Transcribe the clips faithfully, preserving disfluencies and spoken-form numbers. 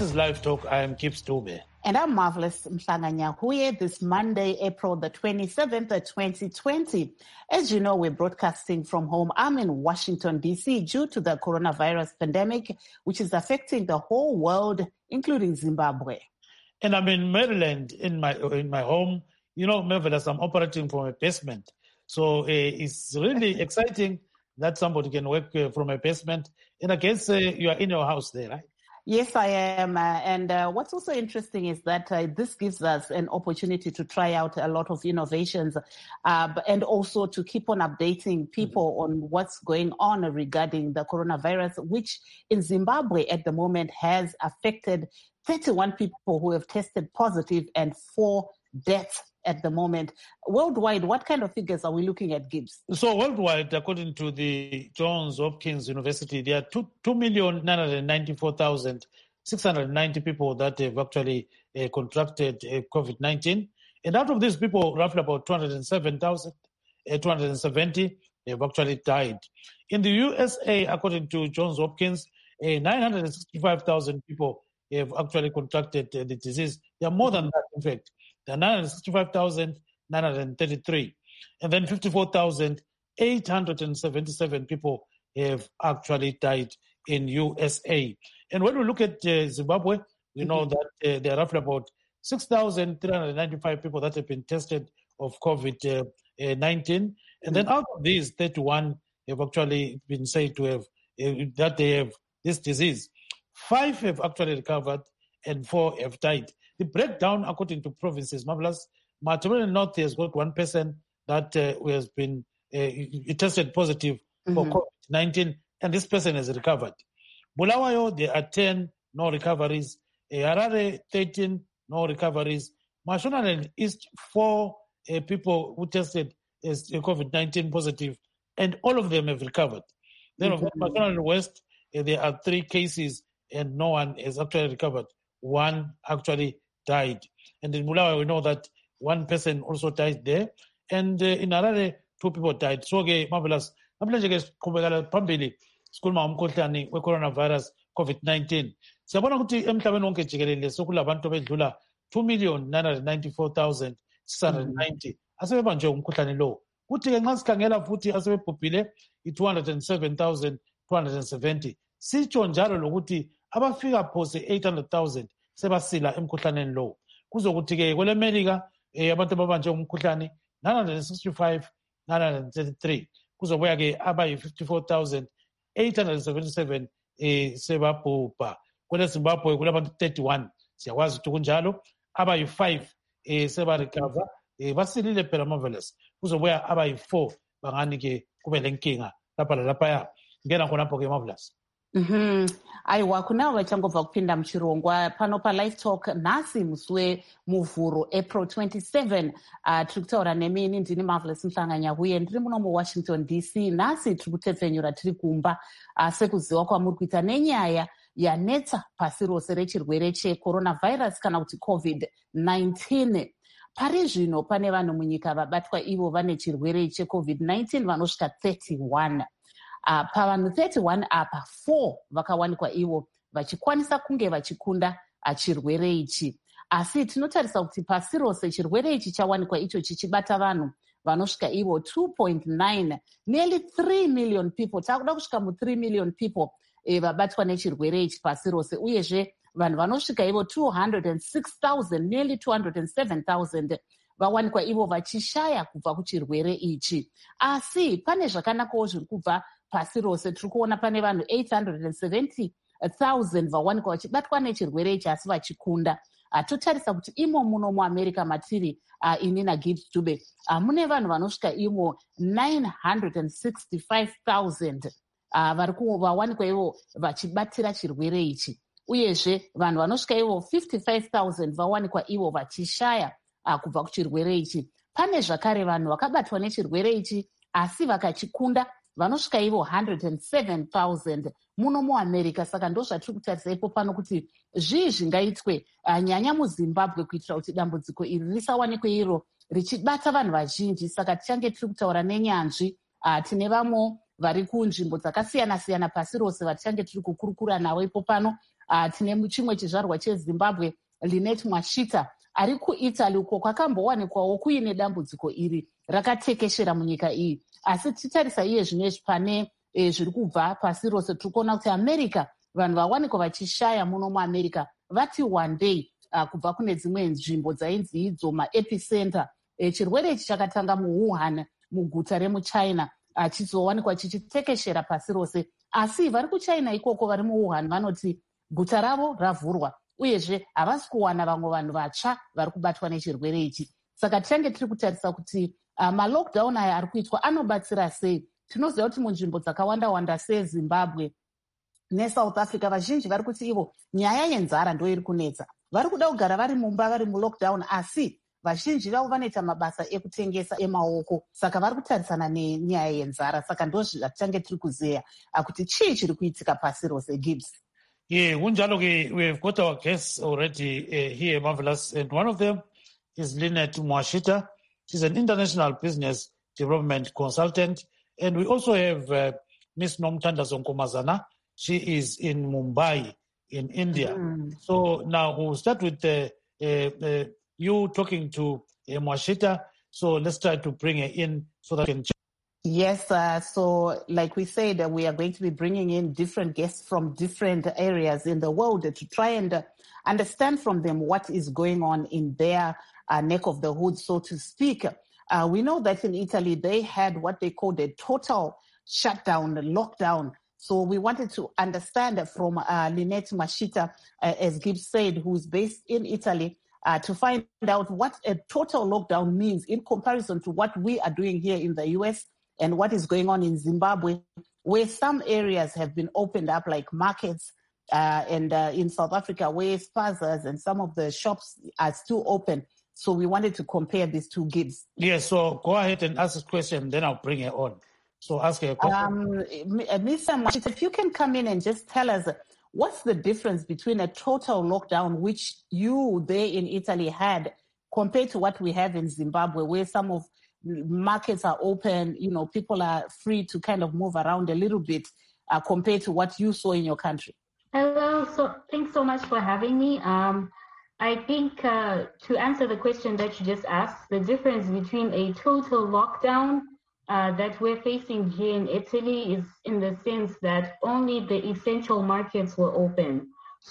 is Live Talk. I am Gibbs Dube. And I'm Marvelous Mhlanganyahuye this Monday, April the twenty-seventh, twenty twenty. As you know, we're broadcasting from home. I'm in Washington, D C due to the coronavirus pandemic, which is affecting the whole world, including Zimbabwe. And I'm in Maryland in my in my home. You know, Marvelous, I'm operating from a basement. So uh, it's really exciting that somebody can work uh, from a basement. And I guess uh, you are in your house there, right? Yes, I am. Uh, and uh, what's also interesting is that uh, this gives us an opportunity to try out a lot of innovations uh, and also to keep on updating people mm-hmm. on what's going on regarding the coronavirus, which in Zimbabwe at the moment has affected thirty-one people who have tested positive and four deaths at the moment. Worldwide, what kind of figures are we looking at, Gibbs? So worldwide, according to the Johns Hopkins University, there are two million nine hundred ninety-four thousand six hundred ninety people that have actually uh, contracted uh, COVID nineteen. And out of these people, roughly about two hundred seven thousand two hundred seventy have actually died. In the U S A, according to Johns Hopkins, uh, nine hundred sixty-five thousand people have actually contracted uh, the disease. There are more than that, in fact. There are nine hundred sixty-five thousand nine hundred thirty-three. And then fifty-four thousand eight hundred seventy-seven people have actually died in U S A. And when we look at uh, Zimbabwe, we mm-hmm. know that uh, there are roughly about six thousand three hundred ninety-five people that have been tested of COVID nineteen. Uh, and then out of these, thirty-one have actually been said to have, uh, that they have this disease. Five have actually recovered and four have died. The breakdown, according to provinces, Marvelous, Matabele North has got one person that uh, has been uh, tested positive mm-hmm. for COVID nineteen, and this person has recovered. Bulawayo, there are ten, no recoveries. Uh, Harare, thirteen, no recoveries. Mashonaland East, four uh, people who tested as uh, COVID nineteen positive, and all of them have recovered. Then, mm-hmm. of Mashonaland West, uh, there are three cases, and no one has actually recovered. One actually died. And in Bulawayo, we know that one person also died there. And uh, in Harare, two people died. So, okay, Marvelous. Namhlanje ke siqhubekela phambili sikhuluma ngomkhuhlane we-coronavirus COVID nineteen. Siyabona ukuthi emhlabeni wonke jikelele sokulabantu bedlula two million nine hundred ninety-four thousand six hundred ninety asebebanjwe umkhuhlane lo. Kuthi-ke nxa sikhangela futhi asebebhubhile i-two hundred seven thousand two hundred seventy. Sitsho njalo lokuthi abafika phose eight hundred thousand sebasila emkhuhlaneni lo. Kuzokuthi-ke kwelemelika eh, abantu ababanjwe umkhuhlane nine hundred sixty-five nine hundred thirty-three. Kuzobuya-ke abayi-fifty-four thousand eight hundred seventy-seven eh, sebabhubha. Kwele Zimbabwe kulabantu thirty-one. Siyakwazi ukuthi kunjalo. Abayi-five eh, sebarecover. Eh, basilile phela Marvelous. Kuzobuya abayi-four bangani-ke kube lenkinga lapha lalaphaya. Ngena khonapho-ke Marvelous. Mhm. Aiwa kunavo vachangobva kupinda muchirongwa pano paLive Talk nhasi musi wemuvhuro April twenty-seventh. Uh, tiri kutaura nemini ndini Marvelous Mhlanganyahuye ndiri muno muWashington D C. Nhasi tiri kutepfenyura tiri kumba uh, sekuziva kwamuri kuita nenyaya yanetsa pasi rose rechirwere checoronavirus kana kuti COVID nineteen. Pari zvino pane vanhu munyika vabatwa ivo vane chirwere cheCOVID nineteen vanosvika thirty-one. Uh, pavanhu thirty-one apa four vakawanikwa ivo vachikwanisa kunge vachikunda uh, chirwere ichi. Asi tinotarisa kuti pasi rose chirwere ichi chawanikwa icho chichibata vanhu vanosvika ivo two point nine, nearly three million people. Takuda kusvika mu three million people eh, vabatwa nechirwere ichi pasi rose, uyezve vanhu vanosvika ivo two hundred six thousand, nearly two hundred seven thousand vawanikwa ivo vachishaya kubva kuchirwere ichi. Asi pane zvakanakawo zviri kubva pasi rose. Tiri kuona pane vanhu eight hundred seventy thousand vawanikwa vachibatwa nechirwere ichi asi vachikunda. Uh, totarisa kuti imo muno muAmerica matiri uh, ini naGibbs Dube uh, mune vanhu vanosvika imo nine hundred sixty-five thousand uh, vari vawanikwa ivo vachibatira chirwere ichi, uyezve vanhu vanosvika ivo fifty-five thousand vawanikwa ivo vachishaya uh, kubva kuchirwere ichi. Pane zvakare vanhu vakabatwa nechirwere ichi asi vakachikunda vanosvika ivo one hundred seven thousand muno muAmerica. Saka ndo zvatiri kutarisa ipo pano kuti zvii zvingaitwe uh, nyanya muZimbabwe kuitira kuti dambudziko iri risawanikwe iro richibata vanhu vazhinji. Saka tichange tiri kutaura nenyanzvi uh, tine vamwe vari kunzvimbo dzakasiyana siyana pasi rose vatichange tiri kukurukura navo ipo pano. uh, tine chimwe chizvarwa chezimbabwe Lynette Mwashita ari kuItaly uko kwakambowanikwawo kuine dambudziko iri rakatekeshera munyika iyi. Asi titarisa iye zvinezvi pane e, zviri kubva pasi rose tiri kuona kuti America vanhu vawanikwa vachishaya muno muAmerica vati one day uh, kubva kune dzimwe nzvimbo dzainzi idzo maepicenter. E, chirwere ichi chakatanga muWuhan muguta remuChina chizowanikwa chichitekeshera pasi rose. Asi vari kuChina ikoko vari muWuhan vanoti guta ravo ravhurwa uyezve havasi kuwana vamwe vanhu vatsva vari kubatwa nechirwere ichi. Saka tichange tiri kutarisa kuti uh, malockdown aya ari kuitwa anobatsira sei. Tinoziva kuti munzvimbo dzakawanda wanda seZimbabwe neSouth Africa vazhinji vari kuti ivo nyaya yenzara ndo iri kunetsa. Vari kuda kugara vari mumba vari mulockdown asi vazhinji vavo vanoita mabasa ekutengesa emaoko, saka vari kutarisana nenyaya yenzara. Saka ndo zvatichange tiri kuzeya kuti chii chiri kuitika pasi rose. Gibbs. Yeah, Unjaloge, we've got our guests already uh, here, Marvelous, and one of them is Lynette Mwashita. She's an international business development consultant, and we also have uh, Miss Nomtanda Zonkomazana. She is in Mumbai, in India. Mm. So now we'll start with uh, uh, uh, you talking to uh, Mwashita. So let's try to bring her in so that we can. Yes, uh, so like we said, uh, we are going to be bringing in different guests from different areas in the world to try and uh, understand from them what is going on in their uh, neck of the hood, so to speak. Uh, we know that in Italy, they had what they called a total shutdown, lockdown. So we wanted to understand from uh, Lynette Mwashita, uh, as Gibbs said, who's based in Italy, uh, to find out what a total lockdown means in comparison to what we are doing here in the U S and what is going on in Zimbabwe, where some areas have been opened up like markets, uh, and uh, in South Africa where spazas and some of the shops are still open. So we wanted to compare these two Gibbs. Yes, so go ahead and ask a question, then I'll bring her on. So ask her a question. Um, Mister Mwashita, if you can come in and just tell us what's the difference between a total lockdown, which you there in Italy had, compared to what we have in Zimbabwe, where some of markets are open, you know, people are free to kind of move around a little bit, uh, compared to what you saw in your country? Hello, so thanks so much for having me. Um, I think uh, to answer the question that you just asked, the difference between a total lockdown uh, that we're facing here in Italy is in the sense that only the essential markets were open.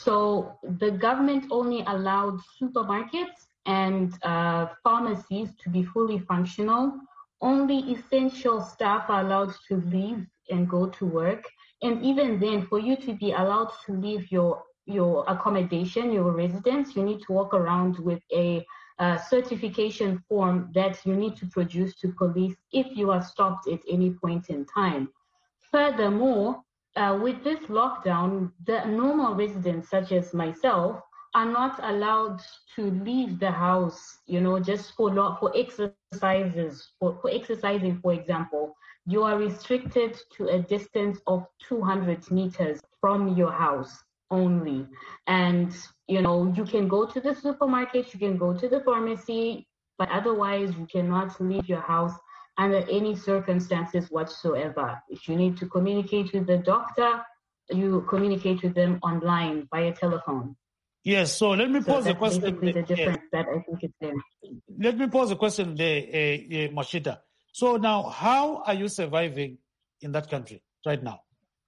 So the government only allowed supermarkets and uh, pharmacies to be fully functional. Only essential staff are allowed to leave and go to work. And even then, for you to be allowed to leave your your accommodation, your residence, you need to walk around with a uh, certification form that you need to produce to police if you are stopped at any point in time. Furthermore, uh, with this lockdown, the normal residents, such as myself, are not allowed to leave the house, you know, just for lo- for exercises, for, for exercising, for example. You are restricted to a distance of two hundred meters from your house only. And, you know, you can go to the supermarket, you can go to the pharmacy, but otherwise you cannot leave your house under any circumstances whatsoever. If you need to communicate with the doctor, you communicate with them online via telephone. Yes, so let me so pose a question. Basically the difference yes. that I think is there. Let me pose a question there, uh, uh, Mwashita. So now, how are you surviving in that country right now?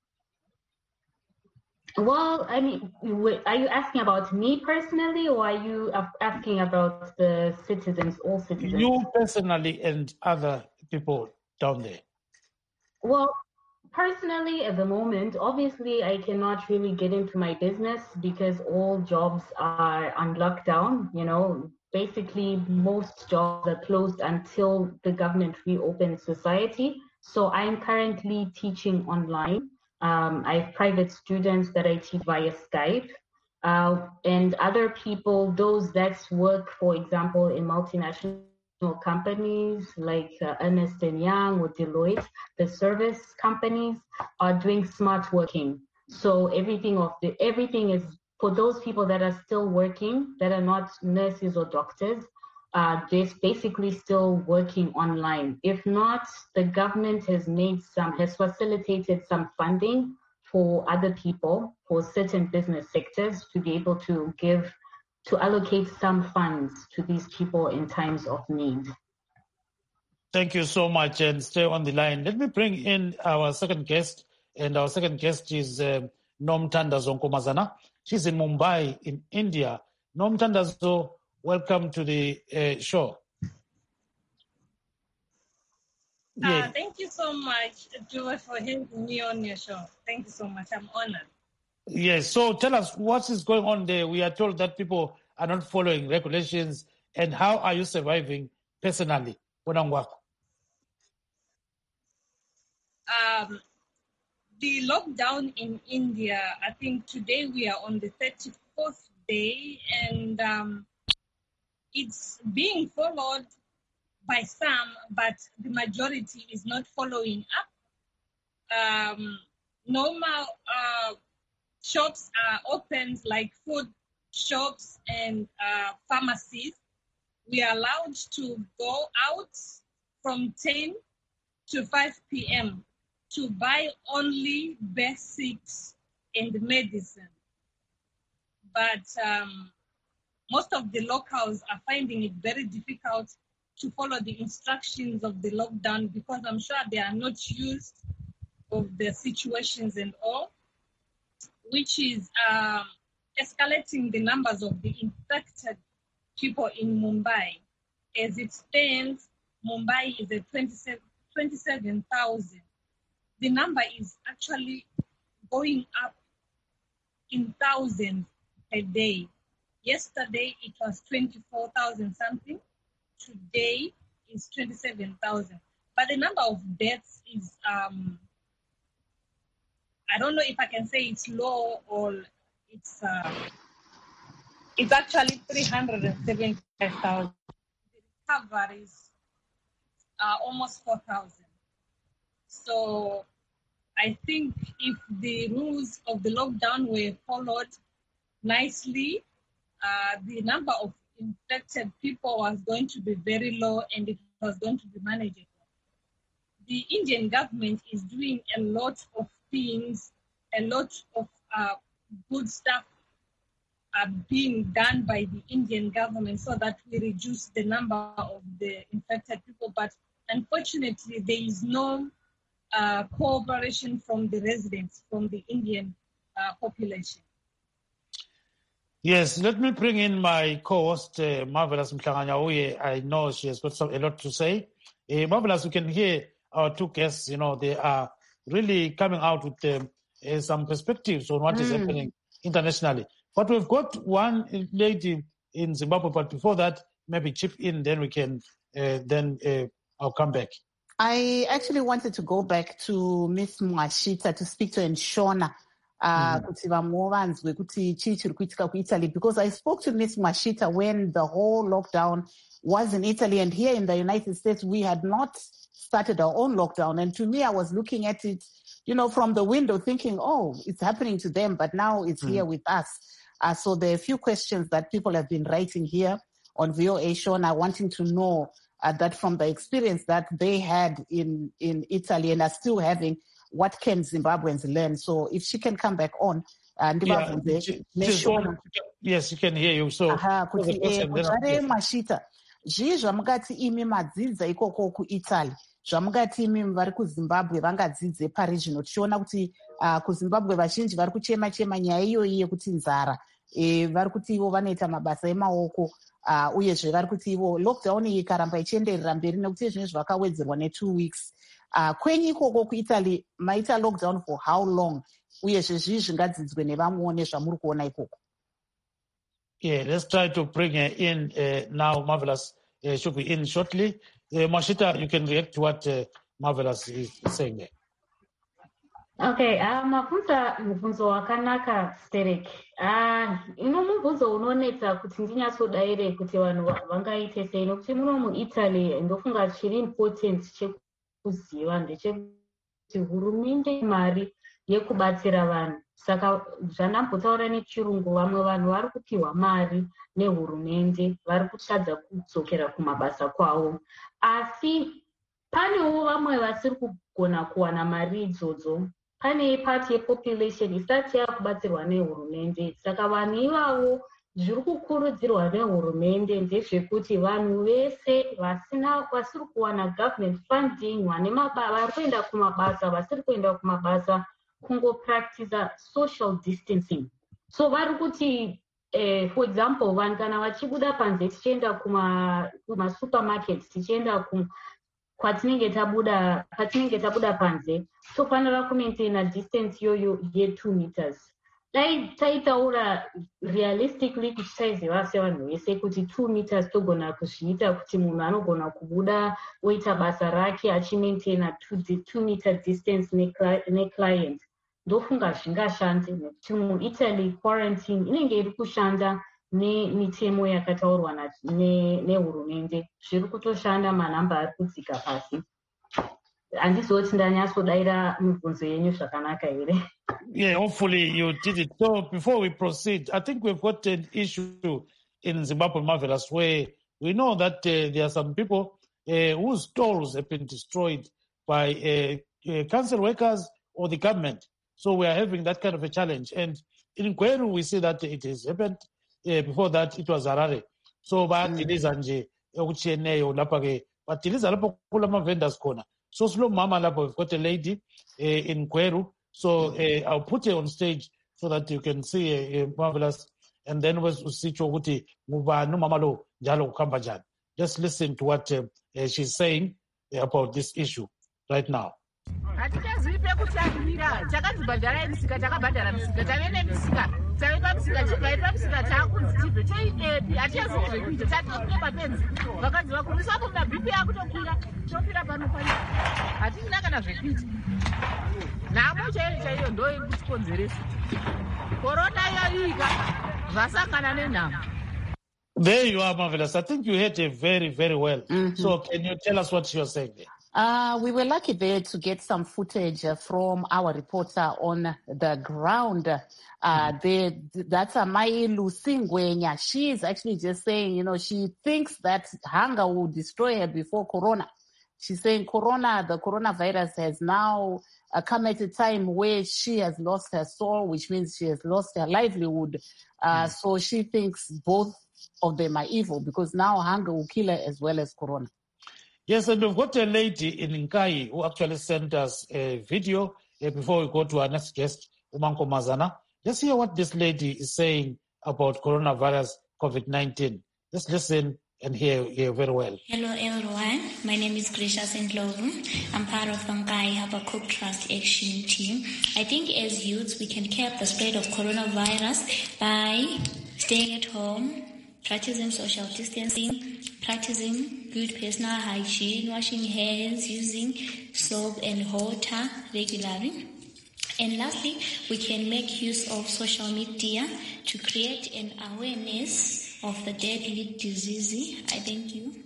Well, I mean, are you asking about me personally, or are you asking about the citizens, all citizens? You personally and other people down there. Well, personally, at the moment, obviously, I cannot really get into my business because all jobs are on lockdown. You know, basically, most jobs are closed until the government reopens society. So I'm currently teaching online. Um, I have private students that I teach via Skype. Uh, and other people, those that work, for example, in multinational companies like uh, Ernst and Young or Deloitte, the service companies are doing smart working. So everything of the everything is for those people that are still working, that are not nurses or doctors. Uh, they're basically still working online. If not, the government has made some, has facilitated some funding for other people, for certain business sectors, to be able to give, to allocate some funds to these people in times of need. Thank you so much, and stay on the line. Let me bring in our second guest, and our second guest is uh, Nomthandazo Nkomazana. She's in Mumbai, in India. Nomthandazo, welcome to the uh, show. Yeah. Uh, thank you so much, Joe, for having me on your show. Thank you so much. I'm honored. Yes. So tell us, what is going on there? We are told that people are not following regulations, and how are you surviving personally? Um, the lockdown in India, I think today we are on the thirty-fourth day, and um, it's being followed by some, but the majority is not following up. Um, normal uh, shops are open, like food shops and uh, pharmacies. We are allowed to go out from ten to five p.m. to buy only basics and medicine. But um, most of the locals are finding it very difficult to follow the instructions of the lockdown, because I'm sure they are not used of the situations and all, which is um, escalating the numbers of the infected people in Mumbai. As it stands, Mumbai is at twenty-seven thousand. The number is actually going up in thousands a day. Yesterday, it was twenty-four thousand something. Today is twenty-seven thousand. But the number of deaths is, um, I don't know if I can say it's low or it's uh, it's actually three hundred seventy-five thousand. The recovery is uh, almost four thousand. So I think if the rules of the lockdown were followed nicely, uh, the number of infected people was going to be very low, and it was going to be manageable. The Indian government is doing a lot of things, a lot of uh, good stuff are being done by the Indian government so that we reduce the number of the infected people. But unfortunately, there is no uh, cooperation from the residents, from the Indian uh, population. Yes, let me bring in my co-host, uh, Marvelous Mhlanganyauye. I know she has got some, a lot to say. Uh, Marvelous, you can hear our two guests, you know, they are really coming out with um, uh, some perspectives on what mm. is happening internationally. But we've got one lady in Zimbabwe, but before that, maybe chip in, then we can, uh, then uh, I'll come back. I actually wanted to go back to Miss Mwashita to speak to Nshona. Uh, mm-hmm. Because I spoke to Miss Mwashita when the whole lockdown was in Italy, and here in the United States we had not started our own lockdown. And to me, I was looking at it, you know, from the window thinking, oh, it's happening to them, but now it's mm-hmm. here with us. Uh, so there are a few questions that people have been writing here on V O A Shona, wanting to know uh, that from the experience that they had in, in Italy and are still having, what can Zimbabweans learn? So if she can come back on, and yeah, she, on, yes, she can hear you. So, aha, kuti eh, Mashita, zvii zvamungati imi madzidza ikoko kuItaly, zvamungati imi vari kuZimbabwe vangadzidze pari zvino, tichiona kuti uh, kuZimbabwe vazhinji vari kuchema chema nyaya iyoyi yekuti nzara, eh, vari kuti ivo vanoita mabasa emaoko, uh, uyezve vari kuti ivo lockdown iyi ikaramba ichienderera mberi nekuti zvinezvi vakawedzerwa ne two weeks. Uh, kwenyu ikoko kuItaly maita lockdown for how long? Uyezve zvii zvingadzidzwe nevamwewo nezvamuri kuona ikoko? Yeah, let's try to bring her in uh, now. Marvelous uh, should be in shortly. Uh, Mwashita, you can react to what uh, Marvelous is saying there. Okay, mabvunza mubvunzo wakanaka Sterek. Ino mubvunzo unonetsa kuti ndinyatsodaire kuti vanhu vangaite sei, nokuti muno muItaly ndofunga chiri important chekuziva ndechekuti hurumende mari yekubatsira vanhu. Saka zvandambotaura nechirungu, vamwe vanhu vari kupiwa mari nehurumende, vari kutadza kudzokera kumabasa kwavo. Asi panewo vamwe vasiri kugona kuwana mari idzodzo. pane part yepopulation isati yakubatsirwa nehurumende. Saka vanhu ivavo zviri kukurudzirwa nehurumende ndezvekuti vanhu vese vasina vasiri kuwana government funding, vane vari kuenda kumabasa, vasiri kuenda kumabasa, kungopractice social distancing. So vari kuti eh, for example, vanhu kana vachibuda panze tichienda kuma kuma supermarket, tichienda ku kwatinenge tabuda patinenge tabuda panze, tofanira kumaintaina distance yoyo ye two meters. Dai taitaura realistically kuti taiziva sevanhu vese kuti two meters togona kuzviita kuti munhu anogona kubuda oita basa rake achimaintaina two meter distance neclient. Ndofunga zvingashande nekuti muItaly quarantine inenge iri kushanda nemitemo yakataurwa nehurumende. Zviri kutoshanda, manhamba ari kudzika pasi. Handizoti ndanyatsodaira mibvunzo yenyu zvakanaka here. Yeah, hopefully you did it. So before we proceed, I think we've got an issue in Zimbabwe, Marvelous, where we know that uh, there are some people uh, whose stores have been destroyed by uh, uh, council workers or the government. So we are having that kind of a challenge. And in Kweru, we see that it has happened. Uh, before that, it was Harare. So bayadiliza nje okucheneyo lapha ke badiliza lapho kulama vendors khona. So slow mama lapho, we've got a lady uh, in Kweru. So uh, I'll put her on stage so that you can see uh, uh, Marvelous. And then we'll see ukuthi ngubani umama lo njalo kuhamba njani. Just listen to what uh, uh, she's saying uh, about this issue right now. Hatichazipe kutamira takadzibhadhara misika takabhadhara misika tavene misika taipa misika chikaipa misika takunzi tibve toinepi hatichazive zvekuita tatokune mapenzi vakadzi vakumisapo mna bhipi yakutokwira topira pano pano hatina kana zvekuita nhamo chaiyo chaiyo ndo ikutikonzeresa korona yaika zvasangana nenhamo. There you are, Marvelous. I think you heard it very, very well. Mm-hmm. So can you tell us what you're saying there? Uh, we were lucky there to get some footage uh, from our reporter on the ground. Uh, mm. there, that's Amai Lusingwenya. She is actually just saying, you know, she thinks that hunger will destroy her before Corona. She's saying Corona, the coronavirus has now uh, come at a time where she has lost her soul, which means she has lost her livelihood. Uh, mm. So she thinks both of them are evil because now hunger will kill her as well as Corona. Yes, and we've got a lady in Nkai who actually sent us a video uh, before we go to our next guest, Umanko Mazana. Let's hear what this lady is saying about coronavirus COVID nineteen. Let's listen and hear, hear very well. Hello everyone, my name is Gracious Ndlovu. I'm part of the Nkai Habakuk Trust Action Team. I think as youths we can curb the spread of coronavirus by staying at home, practicing social distancing, practicing good personal hygiene, washing hands, using soap and water regularly. And lastly, we can make use of social media to create an awareness of the deadly disease. I thank you.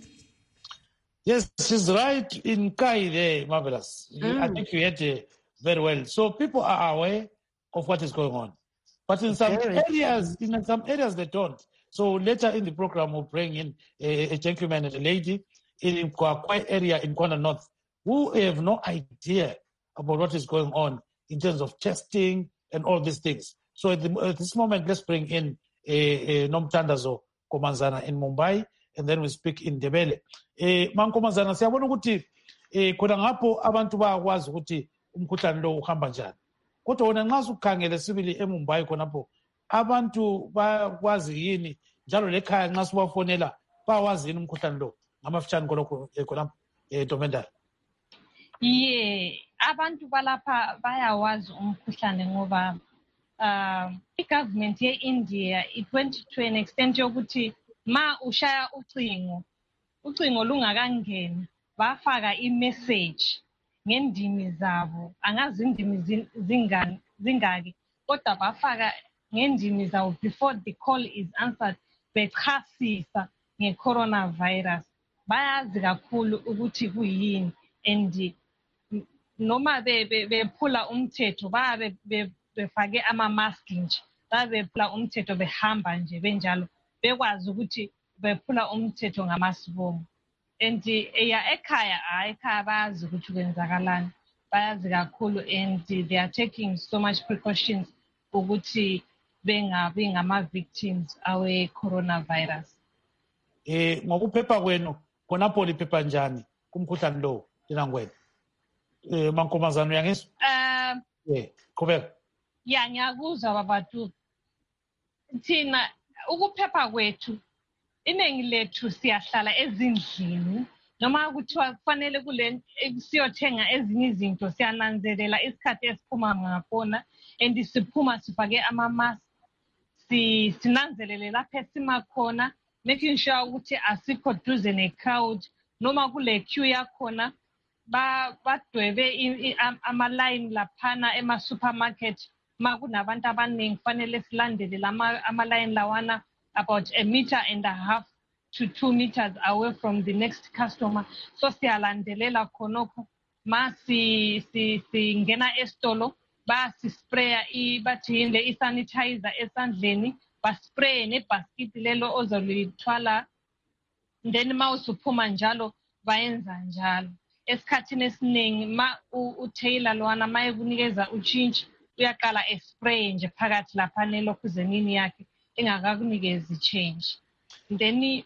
Yes, she's right in Kai there, Marvelous. Mm. I think you heard it very well. So people are aware of what is going on. But in some okay. areas, in some areas they don't. So later in the program, we'll bring in a, a gentleman and a lady in Kwakwa area in Kwana North who have no idea about what is going on in terms of testing and all these things. So at, the, at this moment, let's bring in a, a Nomtandazo Komanzana in Mumbai, and then we speak in Ndebele. Eh, Mankomanzana, siyabona ukuthi eh khona ngapho abantu bayakwazi ukuthi umkhuhlane lo uhamba njani. Kodwa wona nxa sukhangele sibili eMumbai khonapho abantu bakwazi yini njalo lekhaya nxa sibafonela bawazi yini umkhuhlane lo ngamafitshane kolokho khonapho eDomendala. Ye abantu balapha bayawazi umkhuhlane ngoba uh i-government ye-India it went to an extent yokuthi ma ushaya ucingo ucingo lungakangeni bafaka i-message ngendimi zabo angazi indimi zingani zingaki kodwa bafaka ngendimi zawo before the call is answered bechasisa nge-coronavirus bayazi kakhulu ukuthi kuyini and noma bephula umthetho babe befake ama-mask nje babe bephula umthetho behamba nje benjalo bekwazi ukuthi bephula umthetho ngamasibomo and eya ekhaya hayi ekhaya bayazi ukuthi kwenzakalani bayazi kakhulu, and they are taking so much precautions ukuthi bengabi ngama-victims awe-coronavirus. Eh, ngokuphepha kwenu khonapho liphepha njani kumkhuhlane lo linangwena? Eh, Mankomazana uyangizwa? Um, Eh, qhubeka. ya ngiyakuzwa babatu. Thina ukuphepha kwethu iningi lethu siyahlala ezindlini, noma kuthiwa kufanele kule siyothenga ezinye izinto siyananzelela isikhathi esiphuma ngakhona, and siphuma sifake ama-mask, si sinanzelele lapho esima khona, making sure ukuthi asikho duze ne-crowd, noma kule queue yakhona ba badwebe ama-line laphana ema-supermarket. Ma kunabantu abaningi kufanele silandele lama ama-line lawana about a meter and a half to two meters away from the next customer. So siyalandelela khonokho. Ma si si singena estolo ba si spraya I bathi yile I-sanitizer esandleni, ba spray nebasket lelo ozolithwala, then ma usuphuma njalo bayenza njalo. Esikhathini esiningi ma uTaylor lwana maye kunikeza uchintshi uyaqala espray nje phakathi lapha nelokhuzenini yakhe engakakunikeza change. Then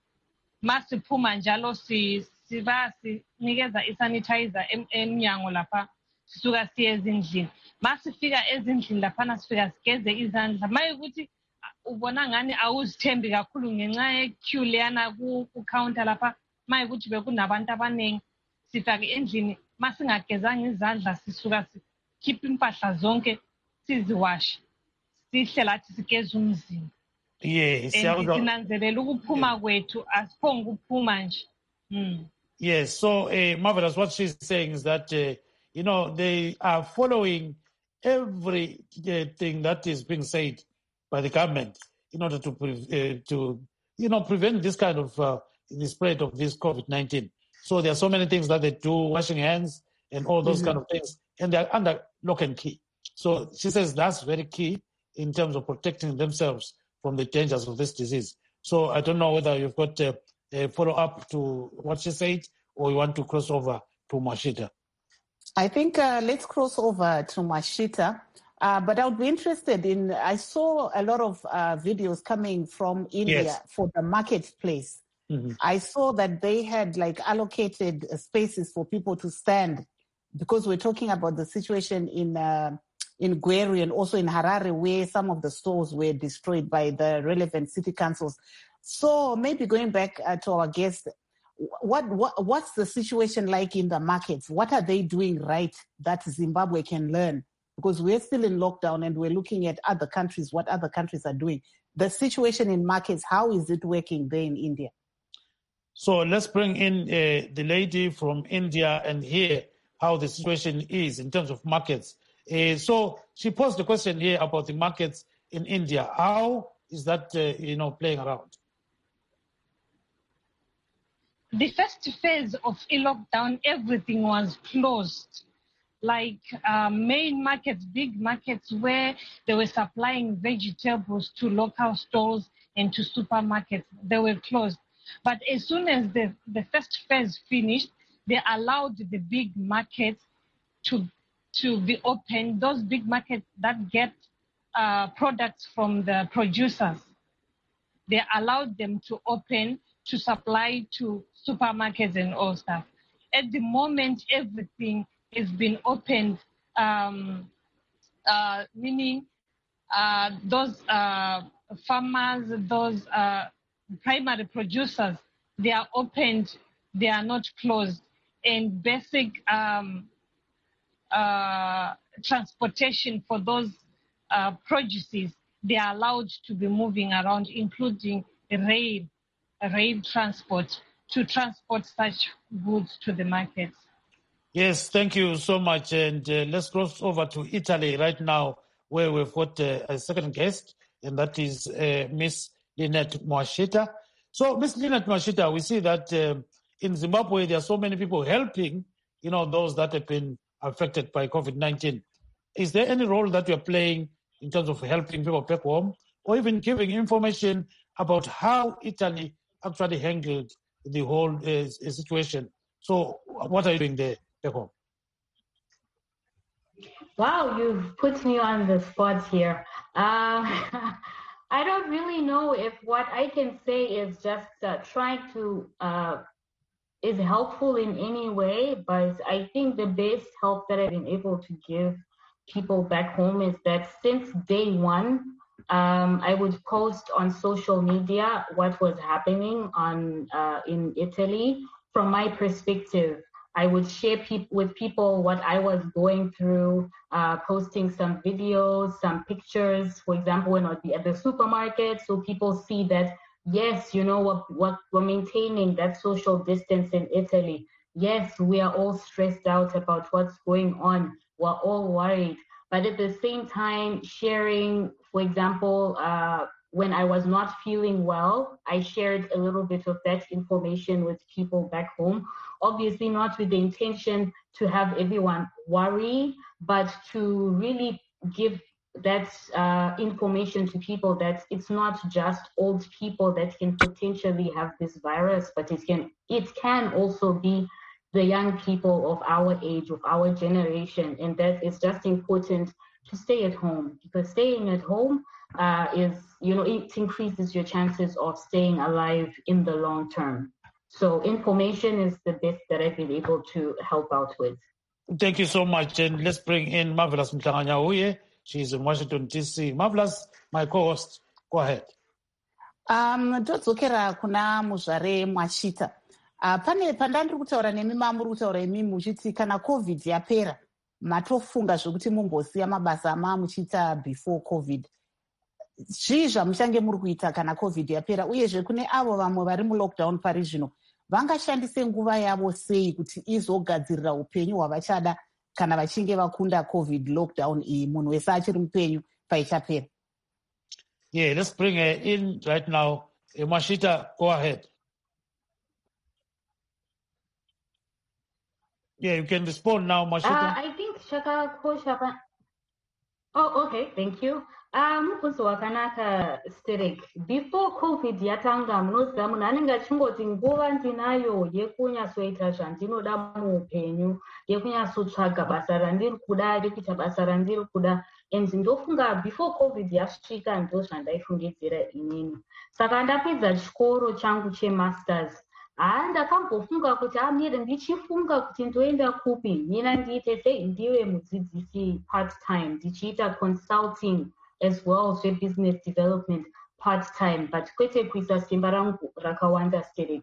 masiphuma njalo si siba sinikeza isanitizer emnyango lapha sisuka siye ezindlini. Masifika ezindlini lapha sifika sigeze izandla. Maye ukuthi ubona ngani awuzithembi kakhulu ngenxa ye-queue leyana ku counter lapha, maye ukuthi bekunabantu abaningi, sifake endlini masingagezanga izandla sisuka sikhipha impahla zonke siziwashe sihle lathi sigeze umzimba. Yes, sinanzelela ukuphuma kwethu asiphonga ukuphuma nje. Mm. Yes, so uh, Marvelous, what she's saying is that uh, you know, they are following everything that is being said by the government in order to uh, to you know prevent this kind of uh, the spread of this COVID nineteen. So there are so many things that they do, washing hands and all those mm-hmm. kind of things, and they are under lock and key. So she says that's very key in terms of protecting themselves from the dangers of this disease. So I don't know whether you've got a, a follow-up to what she said, or you want to cross over to Mwashita. I think uh, let's cross over to Mwashita. Uh, but I would be interested in, I saw a lot of uh, videos coming from India yes. for the marketplace. Mm-hmm. I saw that they had like allocated spaces for people to stand, because we're talking about the situation in uh, in Gweru and also in Harare, where some of the stores were destroyed by the relevant city councils. So maybe going back uh, to our guest, what, what what's the situation like in the markets? What are they doing right that Zimbabwe can learn? Because we're still in lockdown and we're looking at other countries, what other countries are doing. The situation in markets, how is it working there in India? So let's bring in uh, the lady from India and hear how the situation is in terms of markets. Uh, so she posed the question here about the markets in India. How is that, uh, you know, playing around? The first phase of a lockdown, everything was closed. Like uh, main markets, big markets where they were supplying vegetables to local stores and to supermarkets, they were closed. But as soon as the, the first phase finished, they allowed the big markets to to be open, those big markets that get uh, products from the producers. They allowed them to open to supply to supermarkets and all stuff. At the moment, everything has been opened, um, uh, meaning uh, those uh, farmers, those uh, primary producers, they are opened, they are not closed. And basic um, uh, transportation for those uh, produces, they are allowed to be moving around, including rail, rail transport, to transport such goods to the markets. Yes, thank you so much. And uh, let's cross over to Italy right now, where we've got uh, a second guest, and that is uh, Miss Lynette Mwashita. So, Miss Lynette Mwashita, we see that uh, in Zimbabwe, there are so many people helping, you know, those that have been affected by COVID nineteen. Is there any role that you're playing in terms of helping people back home, or even giving information about how Italy actually handled the whole uh, situation? So what are you doing there back home? Wow, you've put me on the spot here. Uh, I don't really know if what I can say is just uh, trying to uh, is helpful in any way, but I think the best help that I've been able to give people back home is that since day one, um, I would post on social media what was happening on uh, in Italy from my perspective. I would share pe- with people what I was going through, uh, posting some videos, some pictures, for example, when I'd be at the supermarket, so people see that, yes, you know, what, what we're maintaining that social distance in Italy. Yes, we are all stressed out about what's going on. We're all worried. But at the same time, sharing, for example, uh, when I was not feeling well, I shared a little bit of that information with people back home. Obviously not with the intention to have everyone worry, but to really give that uh, information to people that it's not just old people that can potentially have this virus, but it can it can also be the young people of our age, of our generation, and that it's just important to stay at home, because staying at home uh, is, you know, it increases your chances of staying alive in the long term. So information is the best that I've been able to help out with. Thank you so much. And let's bring in Marvelous Mtanganyauye. She's in Washington, D C. Marvelous, my co-host, go ahead. Um, todzokera kuna muzvare Mwashita. Uh, pane pandandiri kutaura nemi mamuri kutaura imi muchiti kana COVID yapera matofunga zvekuti mumbosiya mabasa ama muchiita before COVID. Zvii zvamuchange muri kuita kana COVID yapera, uyezve kune avo vamwe vari mulockdown pari zvino vangashandise nguva yavo sei kuti izogadzirira upenyu hwavachada kana vachinge vakunda COVID lockdown iyi, munhu wese achiri mupenyu paichapera? Yeah, let's bring her in right now. Uh, Mwashita, go ahead. Yeah, you can respond now, Mwashita. Uh, I think Shaka Koshapa. Oh, okay, thank you. Um, wakanaka Sterek. Before COVID yatanga munoziva munhu anenge achingoti nguva ndinayo yekunyatsoita zvandinoda muupenyu, yekunyatsotsvaga basa randiri kuda, rekuita basa randiri kuda. And ndofunga before COVID yasvika ndo zvandaifungidzira inini. Saka ndapedza chikoro changu chemasters. Ah, ndakambofunga kuti amire ndichifunga kuti ndoenda kupi, nina ndiite sei ndiwe mudzidzisi part time, ndichiita consulting as well as business development part time, but kwete kuisa simba rangu rakawanda Sterek.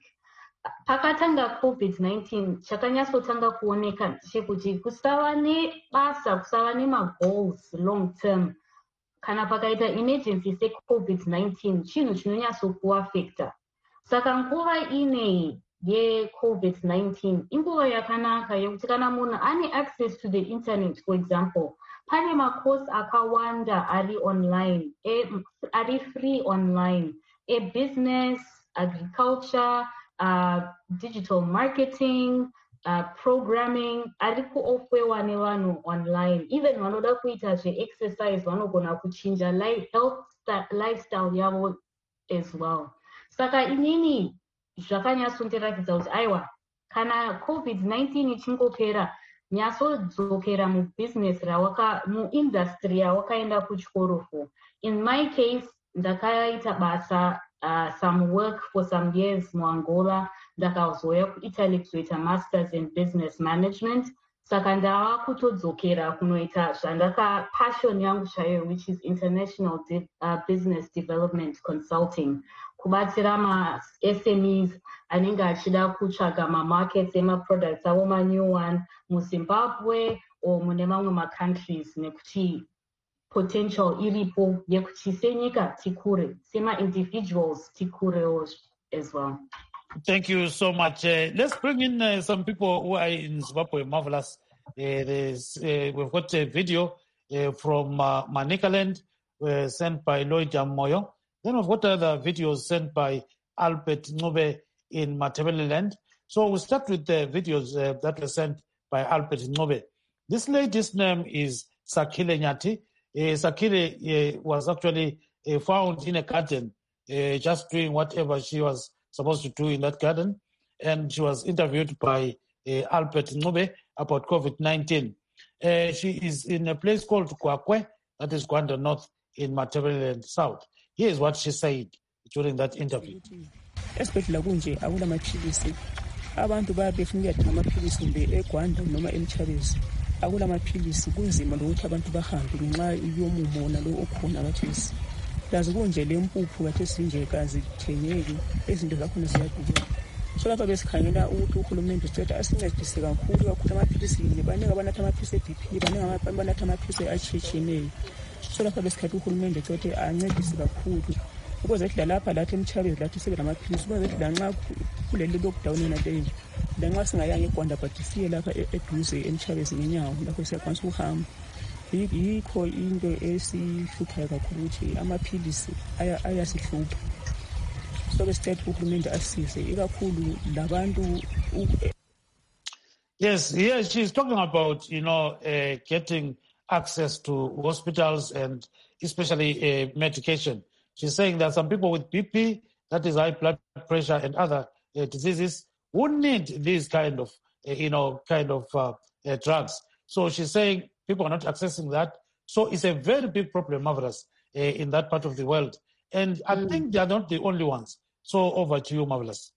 Pakatanga COVID nineteen, chakanyatsotanga kuoneka chekuti kusava nebasa, kusava nemagoals long term, kana pakaita emergency se-COVID nineteen, chinhu chinonyatsokuafecta. Saka nguva inei ye-COVID nineteen inguva yakanaka yekuti kana munhu ane access to the internet, for example, pane macourse akawanda ari online, e, ari free online, e business, agriculture, uh, digital marketing, uh, programming, ari kuofwewa nevanhu online. Even vanoda kuita zve-exercise vanogona kuchinja life, health lifestyle yavo as well. Saka inini zvakanyatsondiratidza kuti aiwa, kana COVID nineteen ichingopera, nyatsodzokera mubusiness rawaka, muindustry yawakaenda kuchikoro for. In my case, ndakaita basa, uh, some work for some years muAngola, ndakazoya kuItaly kuzoita masters in business management. Saka ndava kutodzokera kunoita zvandaka passion yangu chaiyo, which is international de- uh, business development consulting. Kubatsira ma-S M Es anenge achida kutsvaga ma-markets ema-products avo ma-new one muZimbabwe or mune mamwe ma-countries, nekuti potential iripo yekuti senyika tikure, sema-individuals tikurewo as well. Thank you so much. Uh, let's bring in uh, some people who are in Zimbabwe. Marvelous. Uh, there's, uh, we've got a video uh, from uh, Manicaland uh, sent by Lloyd Moyo. Then we've got other videos sent by Albert Ncube in Matabeleland. So we'll start with the videos uh, that were sent by Albert Ncube. This lady's name is Sakile Nyati. Uh, Sakile uh, was actually uh, found in a garden, uh, just doing whatever she was supposed to do in that garden. And she was interviewed by uh, Albert Ncube about COVID nineteen. Uh, she is in a place called Kwakwe, that is Gwanda North in Matabeleland South. Here's what she said during that interview. Esibhedlela kunje akula maphilisi. Abantu bayabefuna ukuyathenga amaphilisi kumbe eGwanda noma eMchabezi. Akula maphilisi kunzima lokuthi abantu bahambe ngenxa yomumo nalo okhona kathesi. Yazi kunje le mpuphu kathesi nje kazithengeki izinto zakhona ziyadula. So lapha besikhangela ukuthi uhulumende uceda asincedise kakhulu kakhulu amaphilisi baningi abanatha amaphilisi e-B P baningi abanatha amaphilisi achitshiyeneyo. So lapha besikhathi uhulumende ucede ancedise kakhulu ukuze ethi lapha lathi eMchabezi lathi sibe lamaphilisi ukuze ethi lanxa kuleli lockdown yena leyo lanxa singayanga eGwanda but siye lapha eduze eMchabezi ngenyawo lapho siyakwanisa ukuhamba. Yikho into esihluphayo kakhulu ukuthi amaphilisi ayasihlupha. So besithethe uhulumende asize ikakhulu labantu. Yes, here she's talking about, you know, uh, getting access to hospitals and especially uh, medication. She's saying that some people with B P, that is high blood pressure and other uh, diseases, who need these kind of, uh, you know, kind of uh, uh, drugs. So she's saying people are not accessing that. So it's a very big problem, Marvelous, uh, in that part of the world. And I mm. think they are not the only ones. So over to you, Marvelous.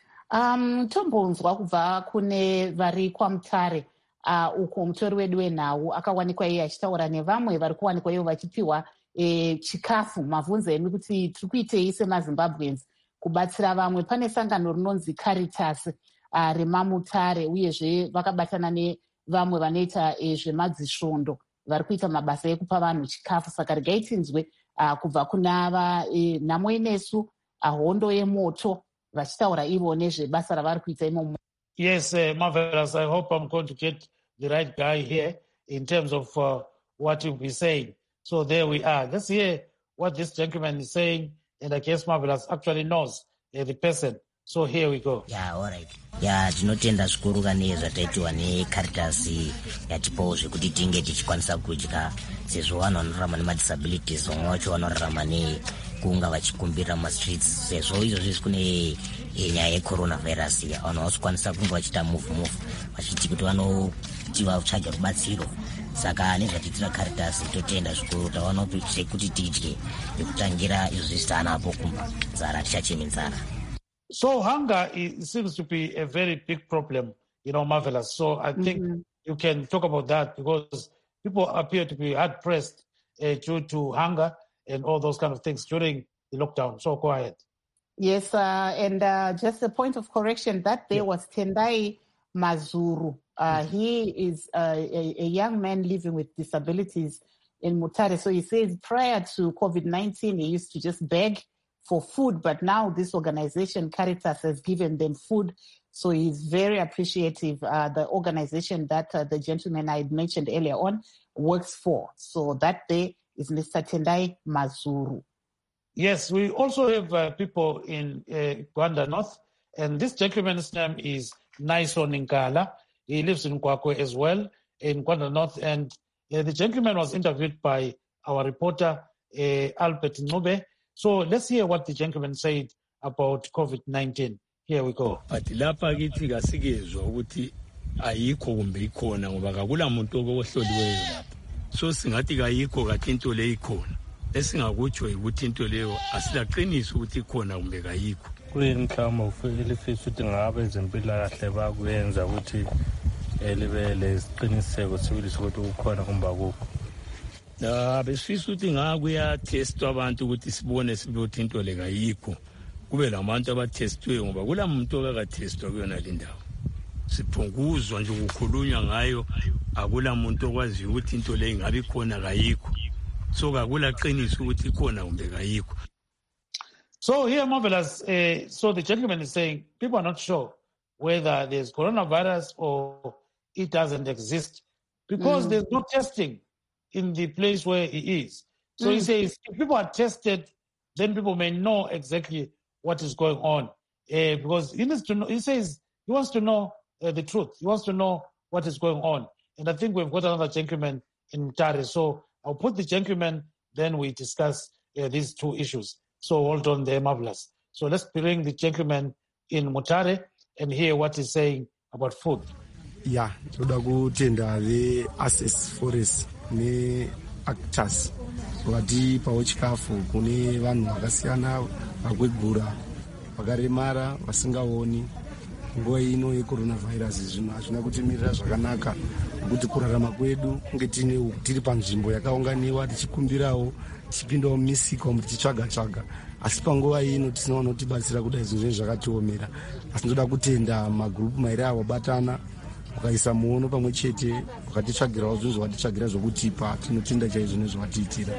Um, tombonzwa kubva kune vari kwaMutare uh, uko mutori wedu wenhau akawanikwa iye achitaura nevamwe vari kuwanikwa ivo vachipiwa e, chikafu. Mavhunzo emi kuti tiri kuitei semazimbabweans kubatsira vamwe. Pane sangano rinonzi Caritas uh, remamutare uyezve vakabatana nevamwe vanoita e, zvemadzisvondo vari kuita mabasa ekupa vanhu chikafu. Saka regai tinzwe uh, kubva kunava e, nhamo inesu ahondo yemoto vachitaura ivo nezvebasa ravari kuita imomo. Yes, uh, Marvelous. I hope I'm going to get the right guy here in terms of uh, what you'll be saying. So there we are. Let's hear what this gentleman is saying, and I guess Marvelous actually knows uh, the person. So here we go. Yeah, all right. Yeah, tinotenda zvikuru kane zvataitiwa neCaritas yatipawo zvekuti tinge tichikwanisa kudya sezvo vanhu vanorarama nemadisabilities vamwe vacho vanorarama nekunga vachikumbira mumastreets sezvo izvozvi kune nyaya yecoronavirus vanhu vasikwanisa kunge vachiita move move vachiti kuti vanoti vatsvaga rubatsiro. Saka nezvatiitira Caritas totenda zvikuru tawana kuti tidye nekutangira izvozvi zvisanapo kumba nzara tichachemi nzara. So hunger it seems to be a very big problem, you know, Marvelous. So I think mm-hmm. you can talk about that because people appear to be hard pressed uh, due to hunger and all those kind of things during the lockdown. So go ahead. Yes, uh, and uh, just a point of correction, that there yeah. was Tendai Mazuru. Uh, mm-hmm. He is uh, a, a young man living with disabilities in Mutare. So he says prior to COVID nineteen, he used to just beg for food, but now this organization, Caritas, has given them food. So he's very appreciative. Uh, the organization that uh, the gentleman I had mentioned earlier on works for. So that day is Mister Tendai Mazuru. Yes, we also have uh, people in uh, Gwanda North, and this gentleman's name is Naison Nkala. He lives in Kwakwe as well, in Gwanda North, and uh, the gentleman was interviewed by our reporter, uh, Albert Nube. So let's hear what the gentleman said about COVID nineteen. Here we go. But lapha kithi kasikezwa ukuthi ayikho kumbe ikhona ngoba akula muntu okohloliweyo lapha. So singathi kayikho kathi into le ikhona. Esingakutsho ukuthi into leyo asilaqiniso ukuthi ikhona kumbe kayikho. Kuyinhlamo ufike fisa ukuthi ngabe ezempilakahle bakuyenza ukuthi elibe lesiqiniseko sibili ukuthi ukhona kumbe akukho. Ah, besifisa ukuthi ngakuya test abantu ukuthi sibone sibuthi into le kayikho. Kube labantu abatestwe ngoba kula muntu okakatestwa kuyona le ndawo. Siphunguzwa nje ukukhulunywa ngayo akula muntu okwazi ukuthi into le ingabe khona kayikho. So kakula qiniso ukuthi ikhona kumbe kayikho. So here, Marvelous, uh, so the gentleman is saying people are not sure whether there's coronavirus or it doesn't exist because mm. there's no testing in the place where he is. So mm. he says if people are tested, then people may know exactly what is going on. Uh, because he needs to know, he says he wants to know uh, the truth. He wants to know what is going on. And I think we've got another gentleman in Mutare. So I'll put the gentleman, then we discuss uh, these two issues. So hold on there, Marvelous. So let's bring the gentleman in Mutare and hear what he's saying about food. ya toda kutenda ve-access forest ne-actors vatipawo chikafu kune vanhu vakasiyana vakwegura vakaremara vasingaoni. Nguva ino yecoronavirus zvinhu hazvina kutimirira zvakanaka kuti kurarama kwedu kunge tiri panzvimbo yakaunganiwa tichikumbirawo tichipindawo mumisika umu tichitsvaga tsvaga, asi panguva ino tisinaona kutibatsira kudai zvinhu zvinhu zvakatiomera. Asi ndoda kutenda magurupu mairi avo batana ukaisa muono pamwe chete ukatitsvagirawo zvinhu zvakatitsvagira zvokutipa, tinotenda chaizvo nezvakatiitira.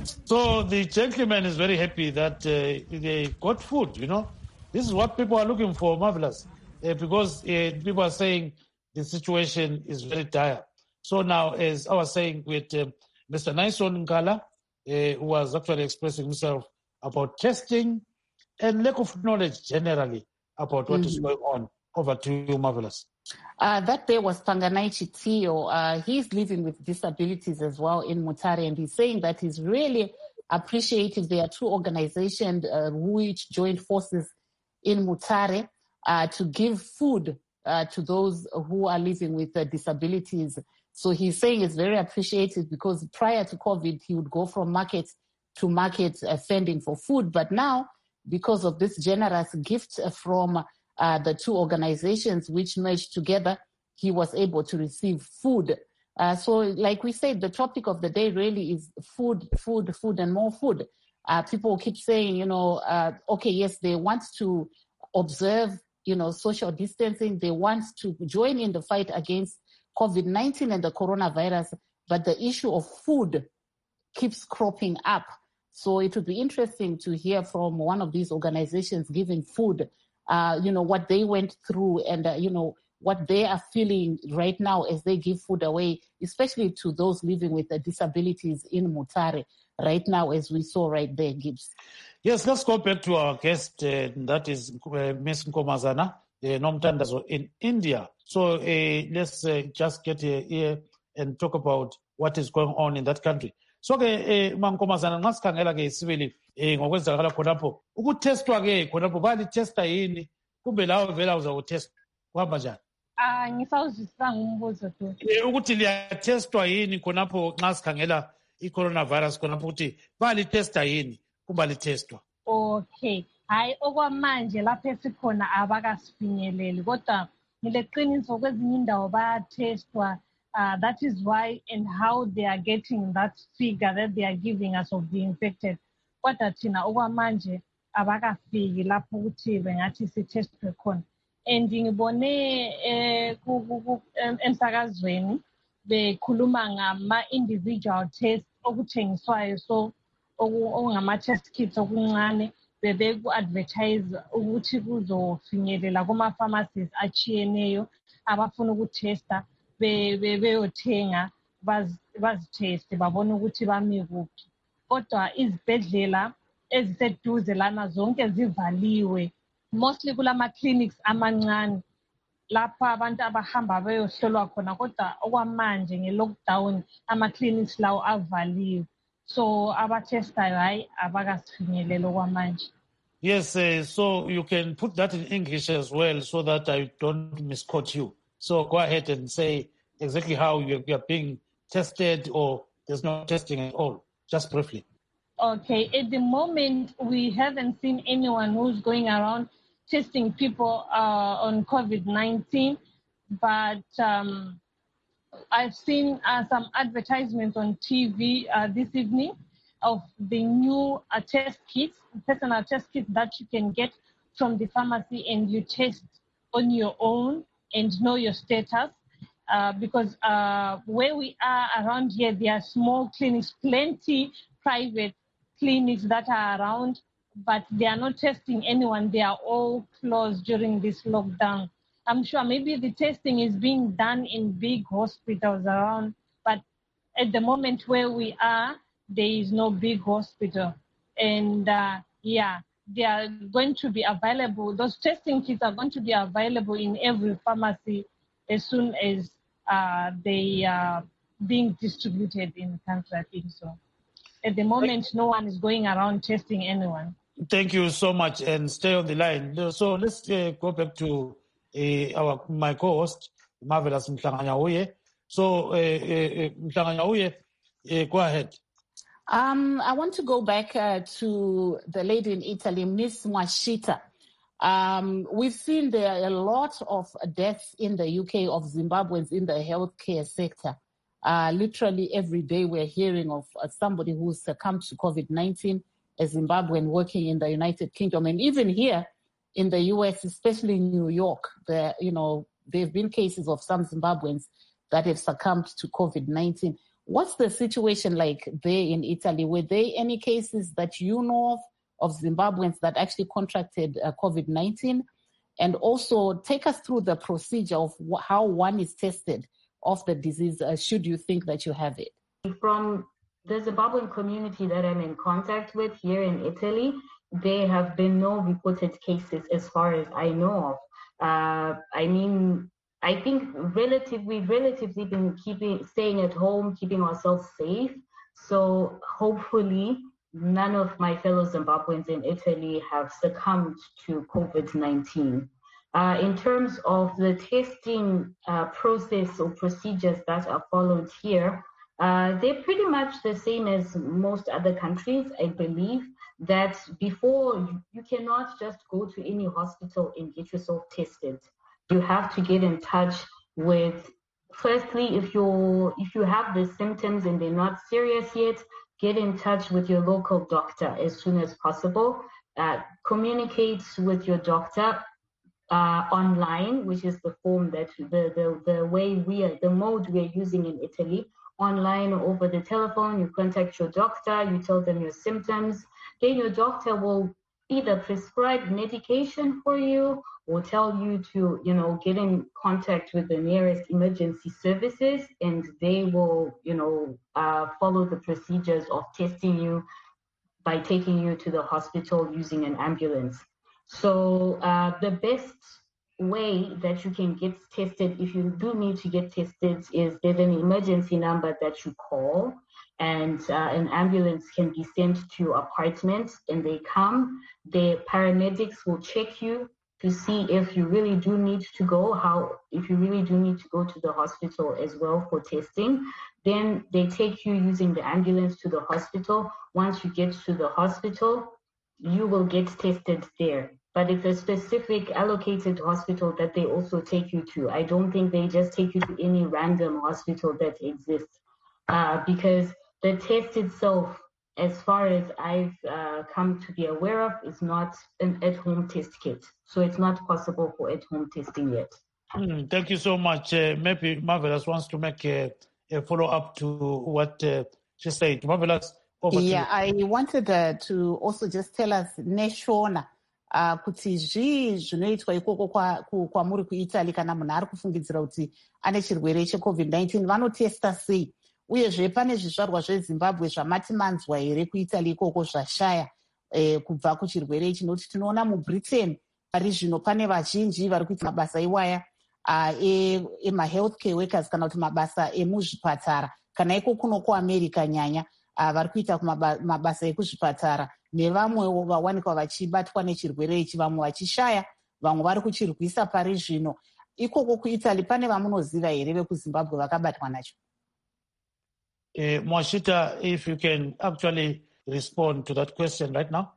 So the gentleman is very happy that uh, they got food, you know. This is what people are looking for, Marvelous, uh, because uh, people are saying the situation is very dire. So now, as I was saying with uh, Mister Naison Nkala, uh, who was actually expressing himself about testing and lack of knowledge generally about what mm-hmm. is going on. Over to you, Marvelous. Uh, that day was Panganaichi Tio. Uh, he's living with disabilities as well in Mutare, and he's saying that he's really appreciative. There are two organizations uh, which joined forces in Mutare uh, to give food uh, to those who are living with uh, disabilities. So he's saying it's very appreciated because prior to COVID, he would go from market to market uh, fending for food. But now, because of this generous gift from uh, the two organizations which merged together, he was able to receive food. Uh, so like we said, the topic of the day really is food, food, food, and more food. Uh, people keep saying, you know, uh, okay, yes, they want to observe, you know, social distancing. They want to join in the fight against COVID nineteen and the coronavirus, but the issue of food keeps cropping up. So it would be interesting to hear from one of these organizations giving food, uh, you know, what they went through and, uh, you know, what they are feeling right now as they give food away, especially to those living with uh, disabilities in Mutare right now, as we saw right there, Gibbs. Yes, let's go back to our guest, uh, that is uh, Miz Nkomazana, uh, Nomtandazo in India. So uh, let's uh, just get uh, here and talk about what is going on in that country. So ke eh mankomazana nxa sikhangela ke sibili eh ngokwenzakala khonapho ukutestwa ke khonapho bali testa yini kumbe lawo vela uza kutest kuhamba njani? Ah ngisawuzwisanga umbuzo tu. Eh ukuthi liya testwa yini khonapho nxa sikhangela i-coronavirus khonapho ukuthi bali testa yini kumbe ali testwa? Okay, hayi okwamanje lapha esikhona abakasifinyeleli kodwa ngileqiniso kwezinye indawo bayatestwa. Uh, that is why and how they are getting that figure that they are giving us of the infected. Kodwa thina okwamanje abakafiki lapho ukuthi bengathi sitestwe khona. And ngibone eh emsakazweni bekhuluma ngama-individual tests okuthengiswayo, so okungama-test kits okuncane bebeku-advertise ukuthi kuzofinyelela kuma-pharmacies achiyeneyo abafuna ukutesta beyothenga bazitheste babone ukuthi bami kuphi. Kodwa izibhedlela eziseduze lana zonke zivaliwe, mostly kulama-clinics amancane lapha abantu abahamba beyohlolwa khona, kodwa okwamanje nge-lockdown ama-clinics lawo avaliwe, so abatestayo hayi abakasifinyeleli okwamanje. Yes, uh, so you can put that in English as well so that I don't misquote you. So go ahead and say exactly how you are being tested, or there's no testing at all, just briefly. Okay, at the moment, we haven't seen anyone who's going around testing people uh, on COVID nineteen, but um, I've seen uh, some advertisements on T V uh, this evening of the new uh, test kits, personal test kits that you can get from the pharmacy, and you test on your own and know your status, uh, because uh, where we are around here, there are small clinics, plenty private clinics that are around, but they are not testing anyone. They are all closed during this lockdown. I'm sure maybe the testing is being done in big hospitals around, but at the moment where we are, there is no big hospital. And uh, yeah, they are going to be available. Those testing kits are going to be available in every pharmacy as soon as uh, they are being distributed in the country, I think so. At the moment, no one is going around testing anyone. Thank you so much, and stay on the line. So let's uh, go back to uh, our my co-host, Marvelous Mhlanganyauye. So, uh, uh, Mhlanganyauye, uh, go ahead. Um, I want to go back uh, to the lady in Italy, Miss Mwashita. Um, we've seen there are a lot of deaths in the U K of Zimbabweans in the healthcare sector. Uh, literally every day we're hearing of uh, somebody who succumbed to COVID nineteen, a Zimbabwean working in the United Kingdom. And even here in the U S, especially in New York, there, you know, there have been cases of some Zimbabweans that have succumbed to COVID nineteen. What's the situation like there in Italy? Were there any cases that you know of, of Zimbabweans that actually contracted uh, COVID nineteen? And also take us through the procedure of wh- how one is tested of the disease, uh, should you think that you have it. From the Zimbabwean community that I'm in contact with here in Italy, there have been no reported cases as far as I know of. Uh, I mean, I think relative, we've relatively been keeping, staying at home, keeping ourselves safe. So hopefully none of my fellow Zimbabweans in Italy have succumbed to COVID nineteen. Uh, in terms of the testing uh, process or procedures that are followed here, uh, they're pretty much the same as most other countries, I believe, that before you, you cannot just go to any hospital and get yourself tested. You have to get in touch with, firstly, if you if you have the symptoms and they're not serious yet, get in touch with your local doctor as soon as possible. Uh, communicate with your doctor uh, online, which is the form that the, the, the way we are, the mode we are using in Italy, online or over the telephone. You contact your doctor, you tell them your symptoms, then your doctor will either prescribe medication for you or tell you to, you know, get in contact with the nearest emergency services, and they will, you know, uh, follow the procedures of testing you by taking you to the hospital using an ambulance. So uh, the best way that you can get tested, if you do need to get tested, is there's an emergency number that you call, and uh, an ambulance can be sent to your apartment, and they come. The paramedics will check you to see if you really do need to go, how if you really do need to go to the hospital as well for testing. Then they take you using the ambulance to the hospital. Once you get to the hospital, you will get tested there. But it's a specific allocated hospital that they also take you to. I don't think they just take you to any random hospital that exists, uh, because the test itself, as far as I've uh, come to be aware of, is not an at-home test kit. So it's not possible for at-home testing yet. Mm, thank you so much. Uh, maybe Marvelous wants to make a, a follow-up to what uh, she said. Marvelous, over yeah, to you. I wanted uh, to also just tell us, Neshona, uh, kuti zvii zvinoitwa ikoko kwamuri kuItaly kana munhu ari kufungidzira kuti ane chirwere checovid nineteen, vanotesta sei? Uyezve pane zvizvarwa zveZimbabwe zvamati manzwa here kuItaly ikoko zvashaya eh, kubva kuchirwere ichi, nokuti tinoona muBritain pari zvino pane vazhinji vari kuita mabasa iwaya uh, emahealthcare workers kana kuti mabasa emuzvipatara, kana iko kuno kuAmerica nyanya uh, vari kuita mabasa ekuzvipatara, nevamwewo vawanikwa vachibatwa nechirwere ichi, vamwe vachishaya, vamwe vari kuchirwisa pari zvino. Ikoko kuItaly pane vamunoziva here vekuZimbabwe vakabatwa nacho? Uh, Mwashita, if you can actually respond to that question right now.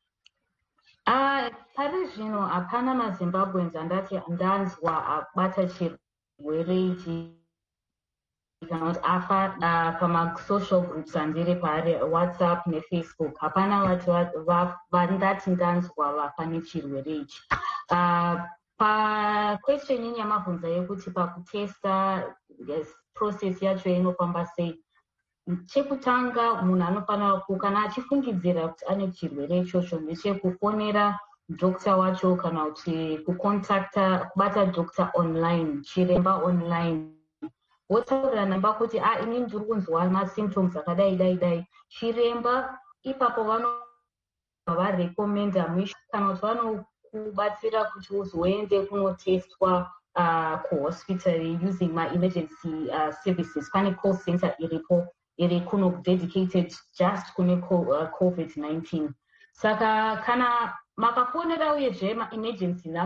Uh, pari zvino hapana maZimbabweans andati ndanzwa abata chirwere ichi kana kuti afa uh, pama-social groups andiri pari WhatsApp neFacebook. Hapana vati vandati ndanzwa vafa nechirwere ichi. Uh, pa-question yenyamabvunza yekuti pakutesta yes, process yacho inofamba sei. Chekutanga munhu anofanira ku kana achifungidzira kuti ane chirwere ichocho ndechekufonera dokta wacho kana kuti kukontakta kubata dokta online, chiremba online, wotaurira namba kuti a ini ndiri kunzwa masymptoms akadai dai dai. Chiremba ipapo vanovarekomenda muishi kana kuti vanokubatsira kuti uzoende kunotestwa uh, kuhospital using ma-emergency uh, services. Pane call center iripo iri kuno dedicated just kune uh, COVID nineteen. Saka kana makafonera uyezve ma-emergency numbers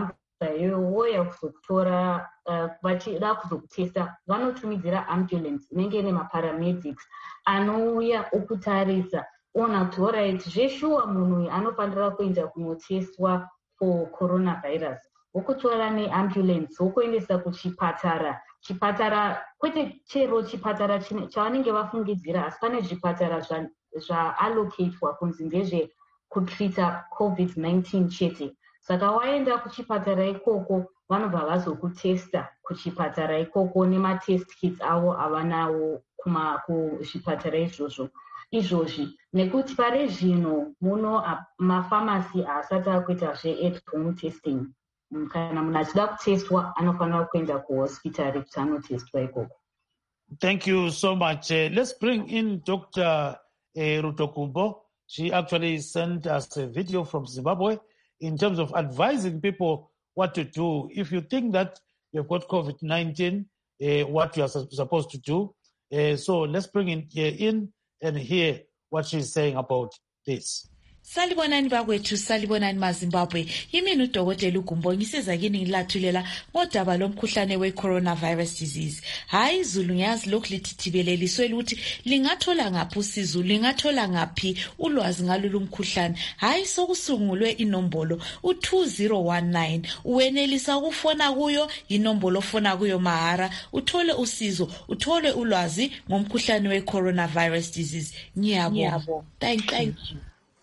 kusvika iyoyo voya kuzokutora uh, vachida kuzokutesta vanotumidzira ambulance inenge ine maparamedics anouya okutarisa ona kuti orit zveshuwa munhu uyu anofanira kuenda kunotestwa for coronavirus, vokutora neambulance vokuendesa kuchipatara. Chipatara kwete chero chipatara chavanenge vafungidzira, asi pane zvipatara zvaallocatwa kunzi ndezve kutrita covid nineteen chete. Saka waenda kuchipatara ikoko vanobva vazokutesta kuchipatara ikoko nematest kits avo avanawo kuzvipatara izvozvo izvozvi. Nekuti pare zvino muno mafamasi haasati akuita zve at home testing. Kana munhu achida kutestwa anofanira kuenda kuhospitari kuti anotestwa ikoko. Thank you so much. Uh, let's bring in Doctor Uh, Rutokumbo. She actually sent us a video from Zimbabwe in terms of advising people what to do. If you think that you've got covid nineteen, uh, what you are su- supposed to do. Uh, so let's bring in, uh, in and hear what she's saying about this. Salibonani bakwethu, salibonani maZimbabwe. Yimini udokotela uGumbo ngiseza kini ngilathulela ngodaba lomkhuhlane we-coronavirus disease. Hayi izulu ngiyazi lokhu lithithibeleliswe ukuthi lingathola ngaphi usizo, lingathola ngaphi ulwazi ngalolu mkhuhlane. Hayi sokusungulwe inombolo u two zero one nine. Uwenelisa ukufona kuyo, inombolo ofona kuyo mahara, uthole usizo, uthole ulwazi ngomkhuhlane we-coronavirus disease. Ngiyabonga. Thank, thank you.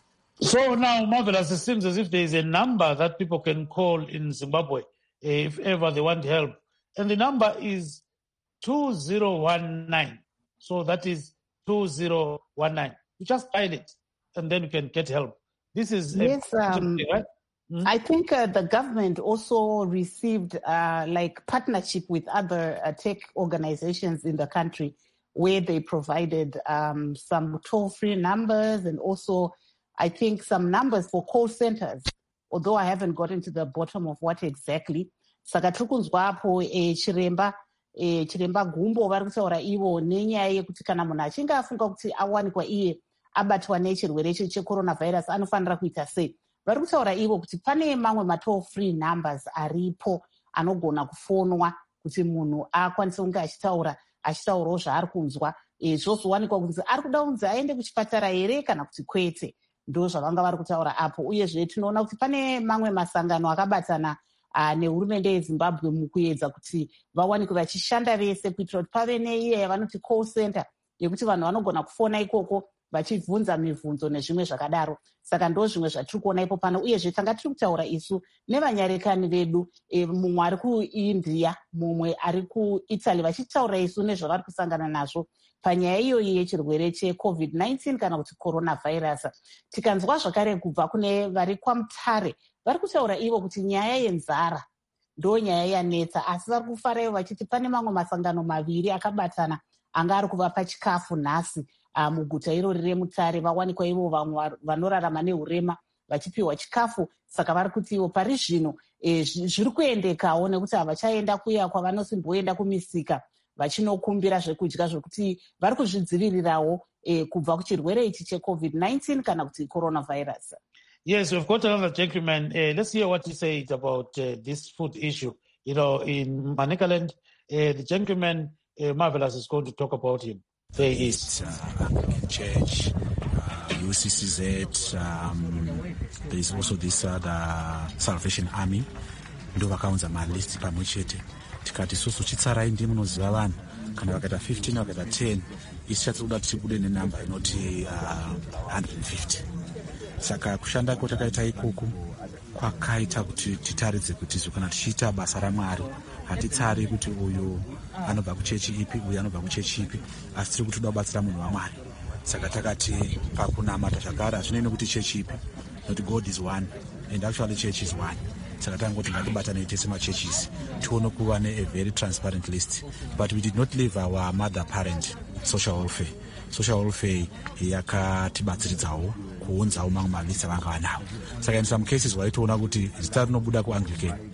So now, Marvelous, it seems as if there is a number that people can call in Zimbabwe uh, if ever they want help. And the number is two zero one nine. So that is two zero one nine. You just dial it and then you can get help. This is... Yes, a, um, right? Mm-hmm. I think uh, the government also received uh, like partnership with other uh, tech organizations in the country where they provided um, some toll-free numbers and also I think some numbers for call centers, although I haven't gotten to the bottom of what exactly. Saka tiri kunzwapo eh, chiremba eh, chiremba Gumbo vari kutaura ivo nenyaya yekuti kana munhu achinge afunga kuti awanikwa iye abatwa nechirwere checoronavirus anofanira kuita sei. Vari kutaura ivo kuti pane mamwe ma-toll free numbers aripo anogona kufonwa kuti munhu akwanise kunge achitaura achitaurawo zvaari kunzwa eh, zvozowanikwa kunzi ari kuda kunzi aende kuchipatara here kana kuti kwete. Ndo zvavanga vari kutaura apo. Uyezve tinoona kuti pane mamwe masangano akabatana uh, nehurumende yeZimbabwe mukuedza kuti vawanikwe vachishanda vese kuitira kuti pave neiye yavanoti call center yekuti vanhu vanogona kufona ikoko vachibvunza mibvunzo nezvimwe zvakadaro. Saka ndo zvimwe zvatiri kuona ipo pano. Uyezve tanga tiri kutaura isu nevanyarekani vedu e, mumwe ari kuIndia, mumwe ari kuItaly vachitaura isu nezvavari kusangana nazvo panyaya iyoyi yechirwere checovid nineteen kana kuti coronavirus. Tikanzwa zvakare kubva kune vari kwaMutare vari kutaura ivo kuti nyaya yenzara ndo nyaya yanetsa, asi vari kufara ivo vachiti pane mamwe masangano maviri akabatana anga ari kuvapa chikafu nhasi uh, muguta irori reMutare. Vawanikwa ivo vamwe vanorarama neurema vachipiwa chikafu. Saka vari kuti ivo pari zvino eh, zviri kuendekawo nekuti havachaenda kuya kwavanosimboenda kumisika vachinokumbira zvekudya zvokuti vari kuzvidzivirirawo eh, kubva kuchirwere ichi checovid nineteen kana kuti coronavirus. Yes, we've got another gentleman. Uh, let's hear what he said about uh, this food issue. You know, in Manicaland, uh, the gentleman, uh, Marvelous, is going to talk about him. There he is. Uh, Anglican Church, uh, U C C Z, um, there is also this other Salvation Army. Ndo vakaunza malisti pamwe chete. Tikati susu chitsarai ndi munoziva vanhu kana vakaita fifteen vakaita ten isi chatinoda tichibude nenamba inoti uh, one hundred fifty. Saka kushanda kwatakaita ikoko kwakaita kuti titaridze kuti kana tichiita basa raMwari hatitsari kuti uyu anobva kuchechi ipi uyu anobva kuchechi ipi, asi tiri kuti toda kubatsira munhu waMwari. Saka takati pakunamata zvakare hazvinei nekuti chechi ipi, nokuti God is one and actually church is one. Saka tangoti ngatibatanei tese machurches tione kuva ne a very transparent list, but we did not leave our mother parent social welfare. Social welfare yakatibatsiridzawo kuunzawo mamwe malist avanga vanawo. Saka in some cases waitoona kuti zita rinobuda kuAnglican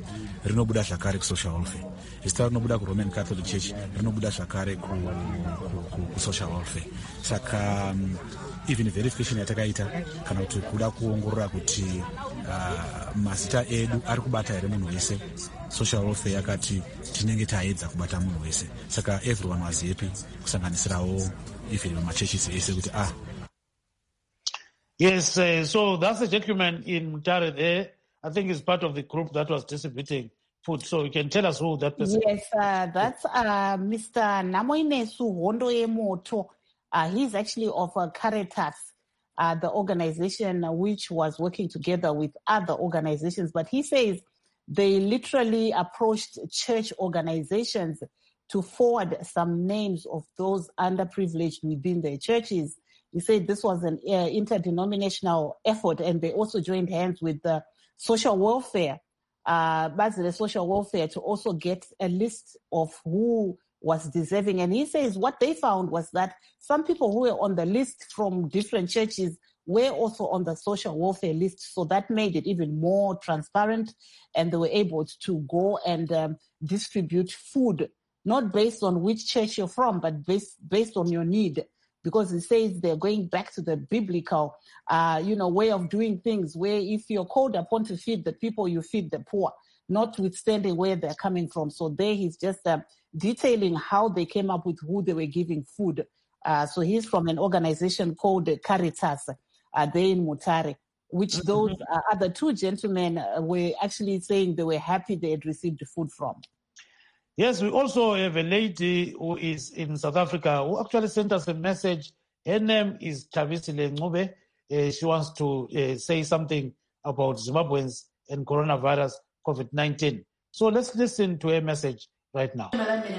rinobuda zvakare kusocial welfare. Zita rinobuda kuRoman Catholic Church rinobuda zvakare kusocial welfare. Saka um, even verification yatakaita kana kuti kuda kuongorora kuti uh, mazita edu ari kubata here munhu wese, social welfare yakati tinenge taedza kubata munhu wese. Saka everyone was happy, kusanganisirawo even machurches ese kuti ah. Yes, uh, so that's a gentleman in Mutare there. I think he's part of the group that was distributing food. So you can tell us who that person is. Yes, uh, that's uh, Mister Namoinesu Hondo Emoto. Uh, he's actually of uh, Caritas, uh, the organization which was working together with other organizations. But he says they literally approached church organizations to forward some names of those underprivileged within their churches. He said this was an uh, interdenominational effort, and they also joined hands with the social welfare, uh, the social welfare to also get a list of who was deserving. And he says what they found was that some people who were on the list from different churches were also on the social welfare list. So that made it even more transparent, and they were able to go and um, distribute food, not based on which church you're from, but based, based on your need. Because it says they're going back to the biblical, uh, you know, way of doing things, where if you're called upon to feed the people, you feed the poor, notwithstanding where they're coming from. So there he's just uh, detailing how they came up with who they were giving food. Uh, so he's from an organization called Caritas, uh, there in Mutare, which mm-hmm. those uh, other two gentlemen uh, were actually saying they were happy they had received the food from. Yes, we also have a lady who is in South Africa who actually sent us a message. Her name is Thabisile Ncube. Uh, she wants to uh, say something about Zimbabweans and coronavirus, COVID nineteen. So let's listen to her message right now.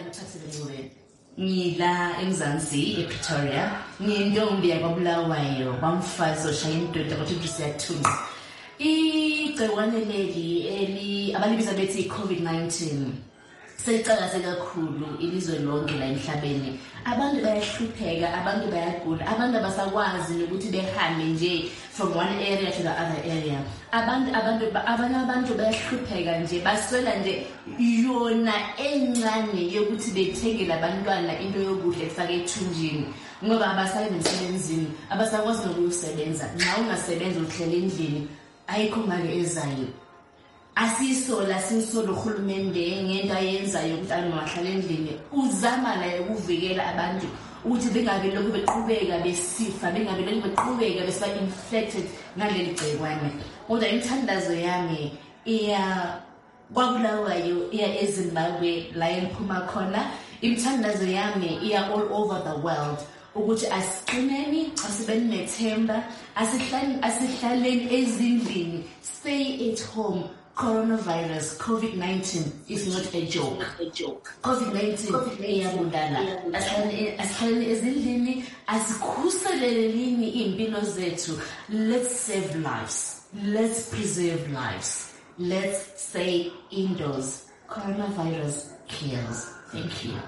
Ngila eMzansi ePretoria ngiyintombi yakwaBulawayo bamfazi oshaya indoda kodwa isiyathunzi igciwane leli eli abalibiza bethi COVID nineteen selicakase kakhulu ilizwe lonke la emhlabeni. Abantu bayahlupheka, abantu bayagula, abantu abasakwazi nokuthi behambe nje from one area to the other area. Abantu abantu abanye abantu bayahlupheka nje baswela nje yona encane yokuthi bethengele abantwana into yokudla efake ethunjini ngoba abasayi emsebenzini, abasakwazi nokusebenza. Nxa ungasebenza uhlele endlini ayikho imali ezayo. Asisola simsolo uhulumende ngento ayenzayo ukuthi anomahlala endlini uzama la ukuvikela abantu ukuthi bengabe lokhu beqhubeka besifa, bengabe lokhu beqhubeka besiba infected ngaleli gcikwane. Kodwa imthandazo yami iya kwaBulawayo, iya eZimbabwe la engiphuma khona. Imthandazo yami iya all over the world ukuthi asiqineni, asibeni nethemba, asihlale asihlaleni ezindlini, stay at home. Coronavirus, COVID nineteen is not a joke. A joke. COVID nineteen iyabulala. Asihlale ezindlini, asikhuseleleni impilo zethu. Let's save lives. Let's preserve lives. Let's stay indoors. Coronavirus kills. Thank you.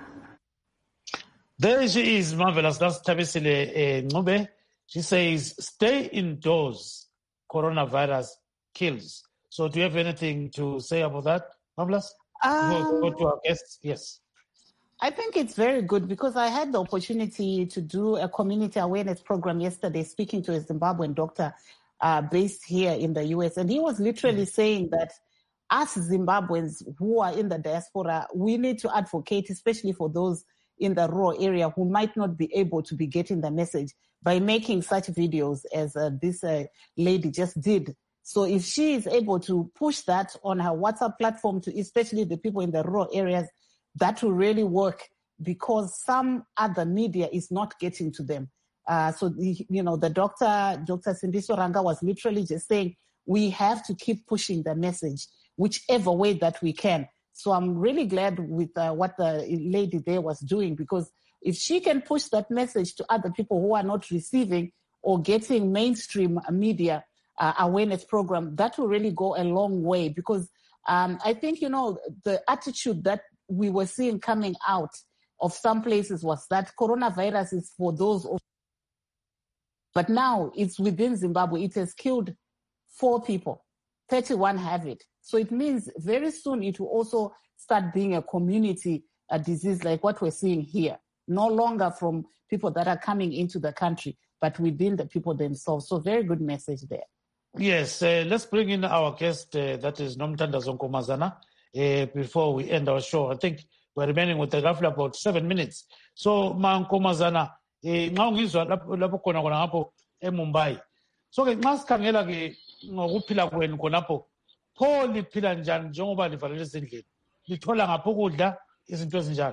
There she is, marvelous. That's Thabisile Ncube. She says, stay indoors. Coronavirus kills. So do you have anything to say about that, Marvelous? Um, go to our guests. Yes. I think it's very good because I had the opportunity to do a community awareness program yesterday, speaking to a Zimbabwean doctor uh, based here in the U S. And he was literally mm-hmm. saying that us Zimbabweans who are in the diaspora, we need to advocate, especially for those in the rural area who might not be able to be getting the message by making such videos as uh, this uh, lady just did. So if she is able to push that on her WhatsApp platform to especially the people in the rural areas, that will really work because some other media is not getting to them. Uh, so, the, you know, the doctor, Doctor Sindiso Ranga was literally just saying, we have to keep pushing the message, whichever way that we can. So I'm really glad with uh, what the lady there was doing, because if she can push that message to other people who are not receiving or getting mainstream media uh, awareness program, that will really go a long way. Because um, I think, you know, the attitude that we were seeing coming out of some places was that coronavirus is for those. But now it's within Zimbabwe. It has killed four people. thirty-one have it. So it means very soon it will also start being a community a disease like what we're seeing here. No longer from people that are coming into the country, but within the people themselves. So very good message there. Yes, uh, let's bring in our guest, uh, that is Nomthandazo Nkomazana, uh, before we end our show. I think we're remaining with roughly about seven minutes. So, Ma Nkomazana, nxa ungizwa lapho khona khona ngapho eMumbai. So ke nxa sikhangela ke ngokuphila kwenu khonapho, pho liphila njani njengoba livalele ezindlini? Lithola ngapho ukudla izinto ezinjalo?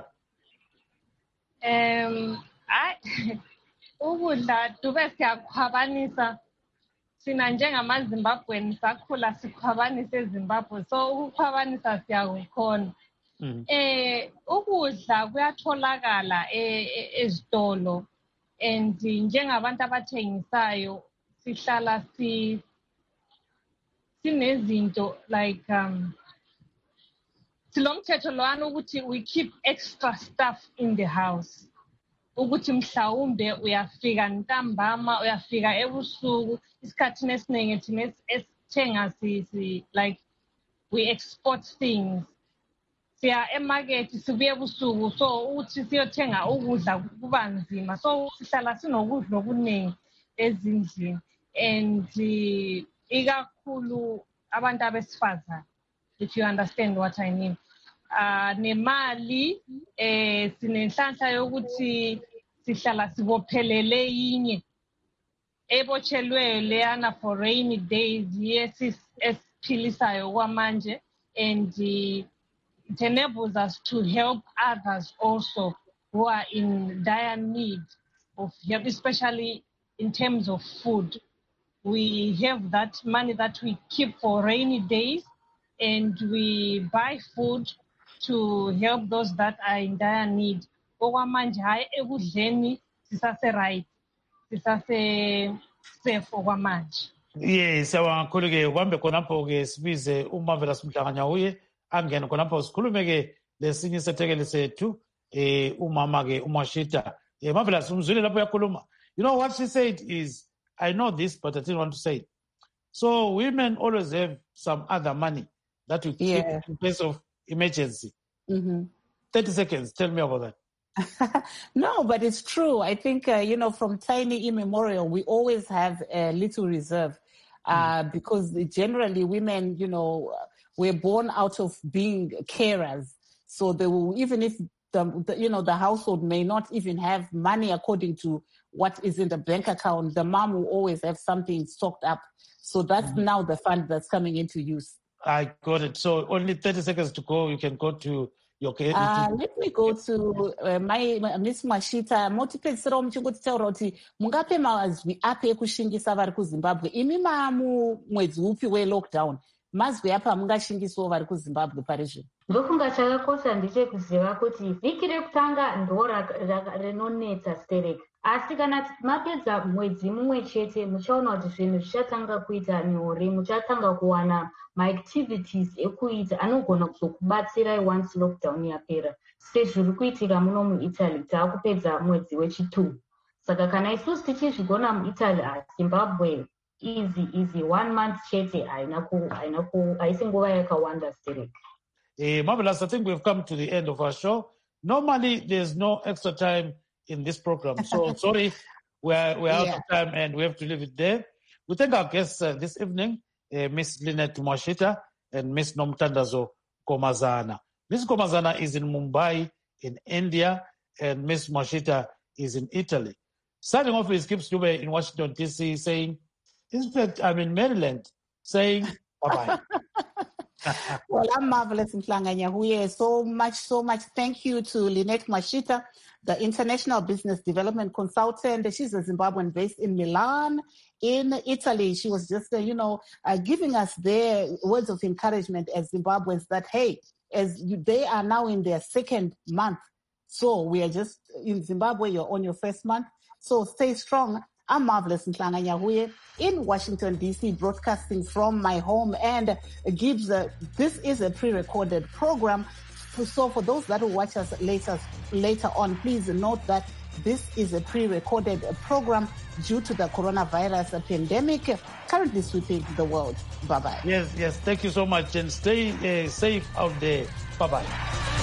Um, I ukudla dube siyakhwabanisa sina njengamaZimbabweans sakhula sikhwabanisa eZimbabwe, so ukukhwabanisa siyakukhona. Eh ukudla kuyatholakala ezitolo, and njengabantu abathengisayo sihlala si sinezinto like um silomthetho lwana ukuthi we keep extra stuff in the house, ukuthi mhlawumbe uyafika ntambama uyafika ebusuku isikhathini esiningi thina esithenga si like we export things, siya emarket sibuye ebusuku, so uthi siyothenga ukudla kuba nzima, so sihlala sinokudla okuningi ezindlini, and ikakhulu abantu abesifazane, if you understand what I mean. Uh, nemali eh sinenhlanhla yokuthi sihlala sibophelele inye ebotshelwe leyana for rainy days, yes, esiphilisayo kwamanje, and uh, it enables us to help others also who are in dire need of help, especially in terms of food. We have that money that we keep for rainy days, and we buy food to help those that are in dire need. Okwamanje hayi ekudleni sisase right, sisase safe okwamanje. Yes, awakakhulu ke ubambe khonapho ke sibize uMarvelous Mhlanganyauye angene khonapho sikhulume ke lesinye isethekeli sethu eh umama ke uMashita. Eh Marvelous umzwile lapho yakhuluma. You know what she said is, I know this but I didn't want to say it. So women always have some other money that we keep yeah. in case of emergency. Mm-hmm. thirty seconds, tell me about that. No, but it's true. I think, uh, you know, from tiny immemorial, we always have a little reserve uh, mm. because generally women, you know, we're born out of being carers. So they will, even if, the, the, you know, the household may not even have money according to what is in the bank account, the mom will always have something stocked up. So that's mm-hmm. now the fund that's coming into use. I got it. So only thirty seconds to go. You can go to your case. Uh, let me go to uh, my, my Miss Mashita. Motipedzisira muchingotitaura kuti mungape mazwi api ekushingisa vari kuZimbabwe. Imi mamu mwedzi upi welockdown. Mazwi apa mungashingisawo vari kuZimbabwe pari zvino. Ndofunga chakakosha ndechekuziva kuti vhiki rekutanga ndo rinonetsa stereka. Asi kana mapedza mwedzi mumwe chete muchaona kuti zvinhu zvichatanga kuita nyore, muchatanga kuwana maactivities ekuita anogona kuzokubatsirai once lockdown yapera. Sezviri kuitika muno muItaly taakupedza mwedzi wechitu. Saka kana isusu tichizvigona muItaly, Zimbabwe easy easy one month chete haina ku haina ku haisi nguva yakawanda stereka. Eh, Marvelous, I think we've come to the end of our show. Normally, there's no extra time in this program. So sorry, we're, we're out yeah. of time and we have to leave it there. We thank our guests uh, this evening, uh, Miss Lynette Mashita and Miss Nomthandazo Nkomazana. Miss Nkomazana is in Mumbai, in India, and Miss Mashita is in Italy. Signing off is Gibbs Dube in Washington, D C, saying, in fact, I'm in Maryland, saying bye-bye. Well, I'm Marvelous Mhlanganyauye. So much, so much. Thank you to Lynette Mashita, the International Business Development Consultant. She's a Zimbabwean based in Milan, in Italy. She was just, uh, you know, uh, giving us their words of encouragement as Zimbabweans that, hey, as you, they are now in their second month. So we are just in Zimbabwe, you're on your first month. So stay strong. I'm Marvelous Mhlanganyauye in Washington, D C, broadcasting from my home, and gives a, this is a pre-recorded program. So for those that will watch us later, later on, please note that This is a pre-recorded program due to the coronavirus pandemic currently sweeping the world. Bye-bye. Yes, yes. Thank you so much, and stay uh, safe out there. Bye-bye.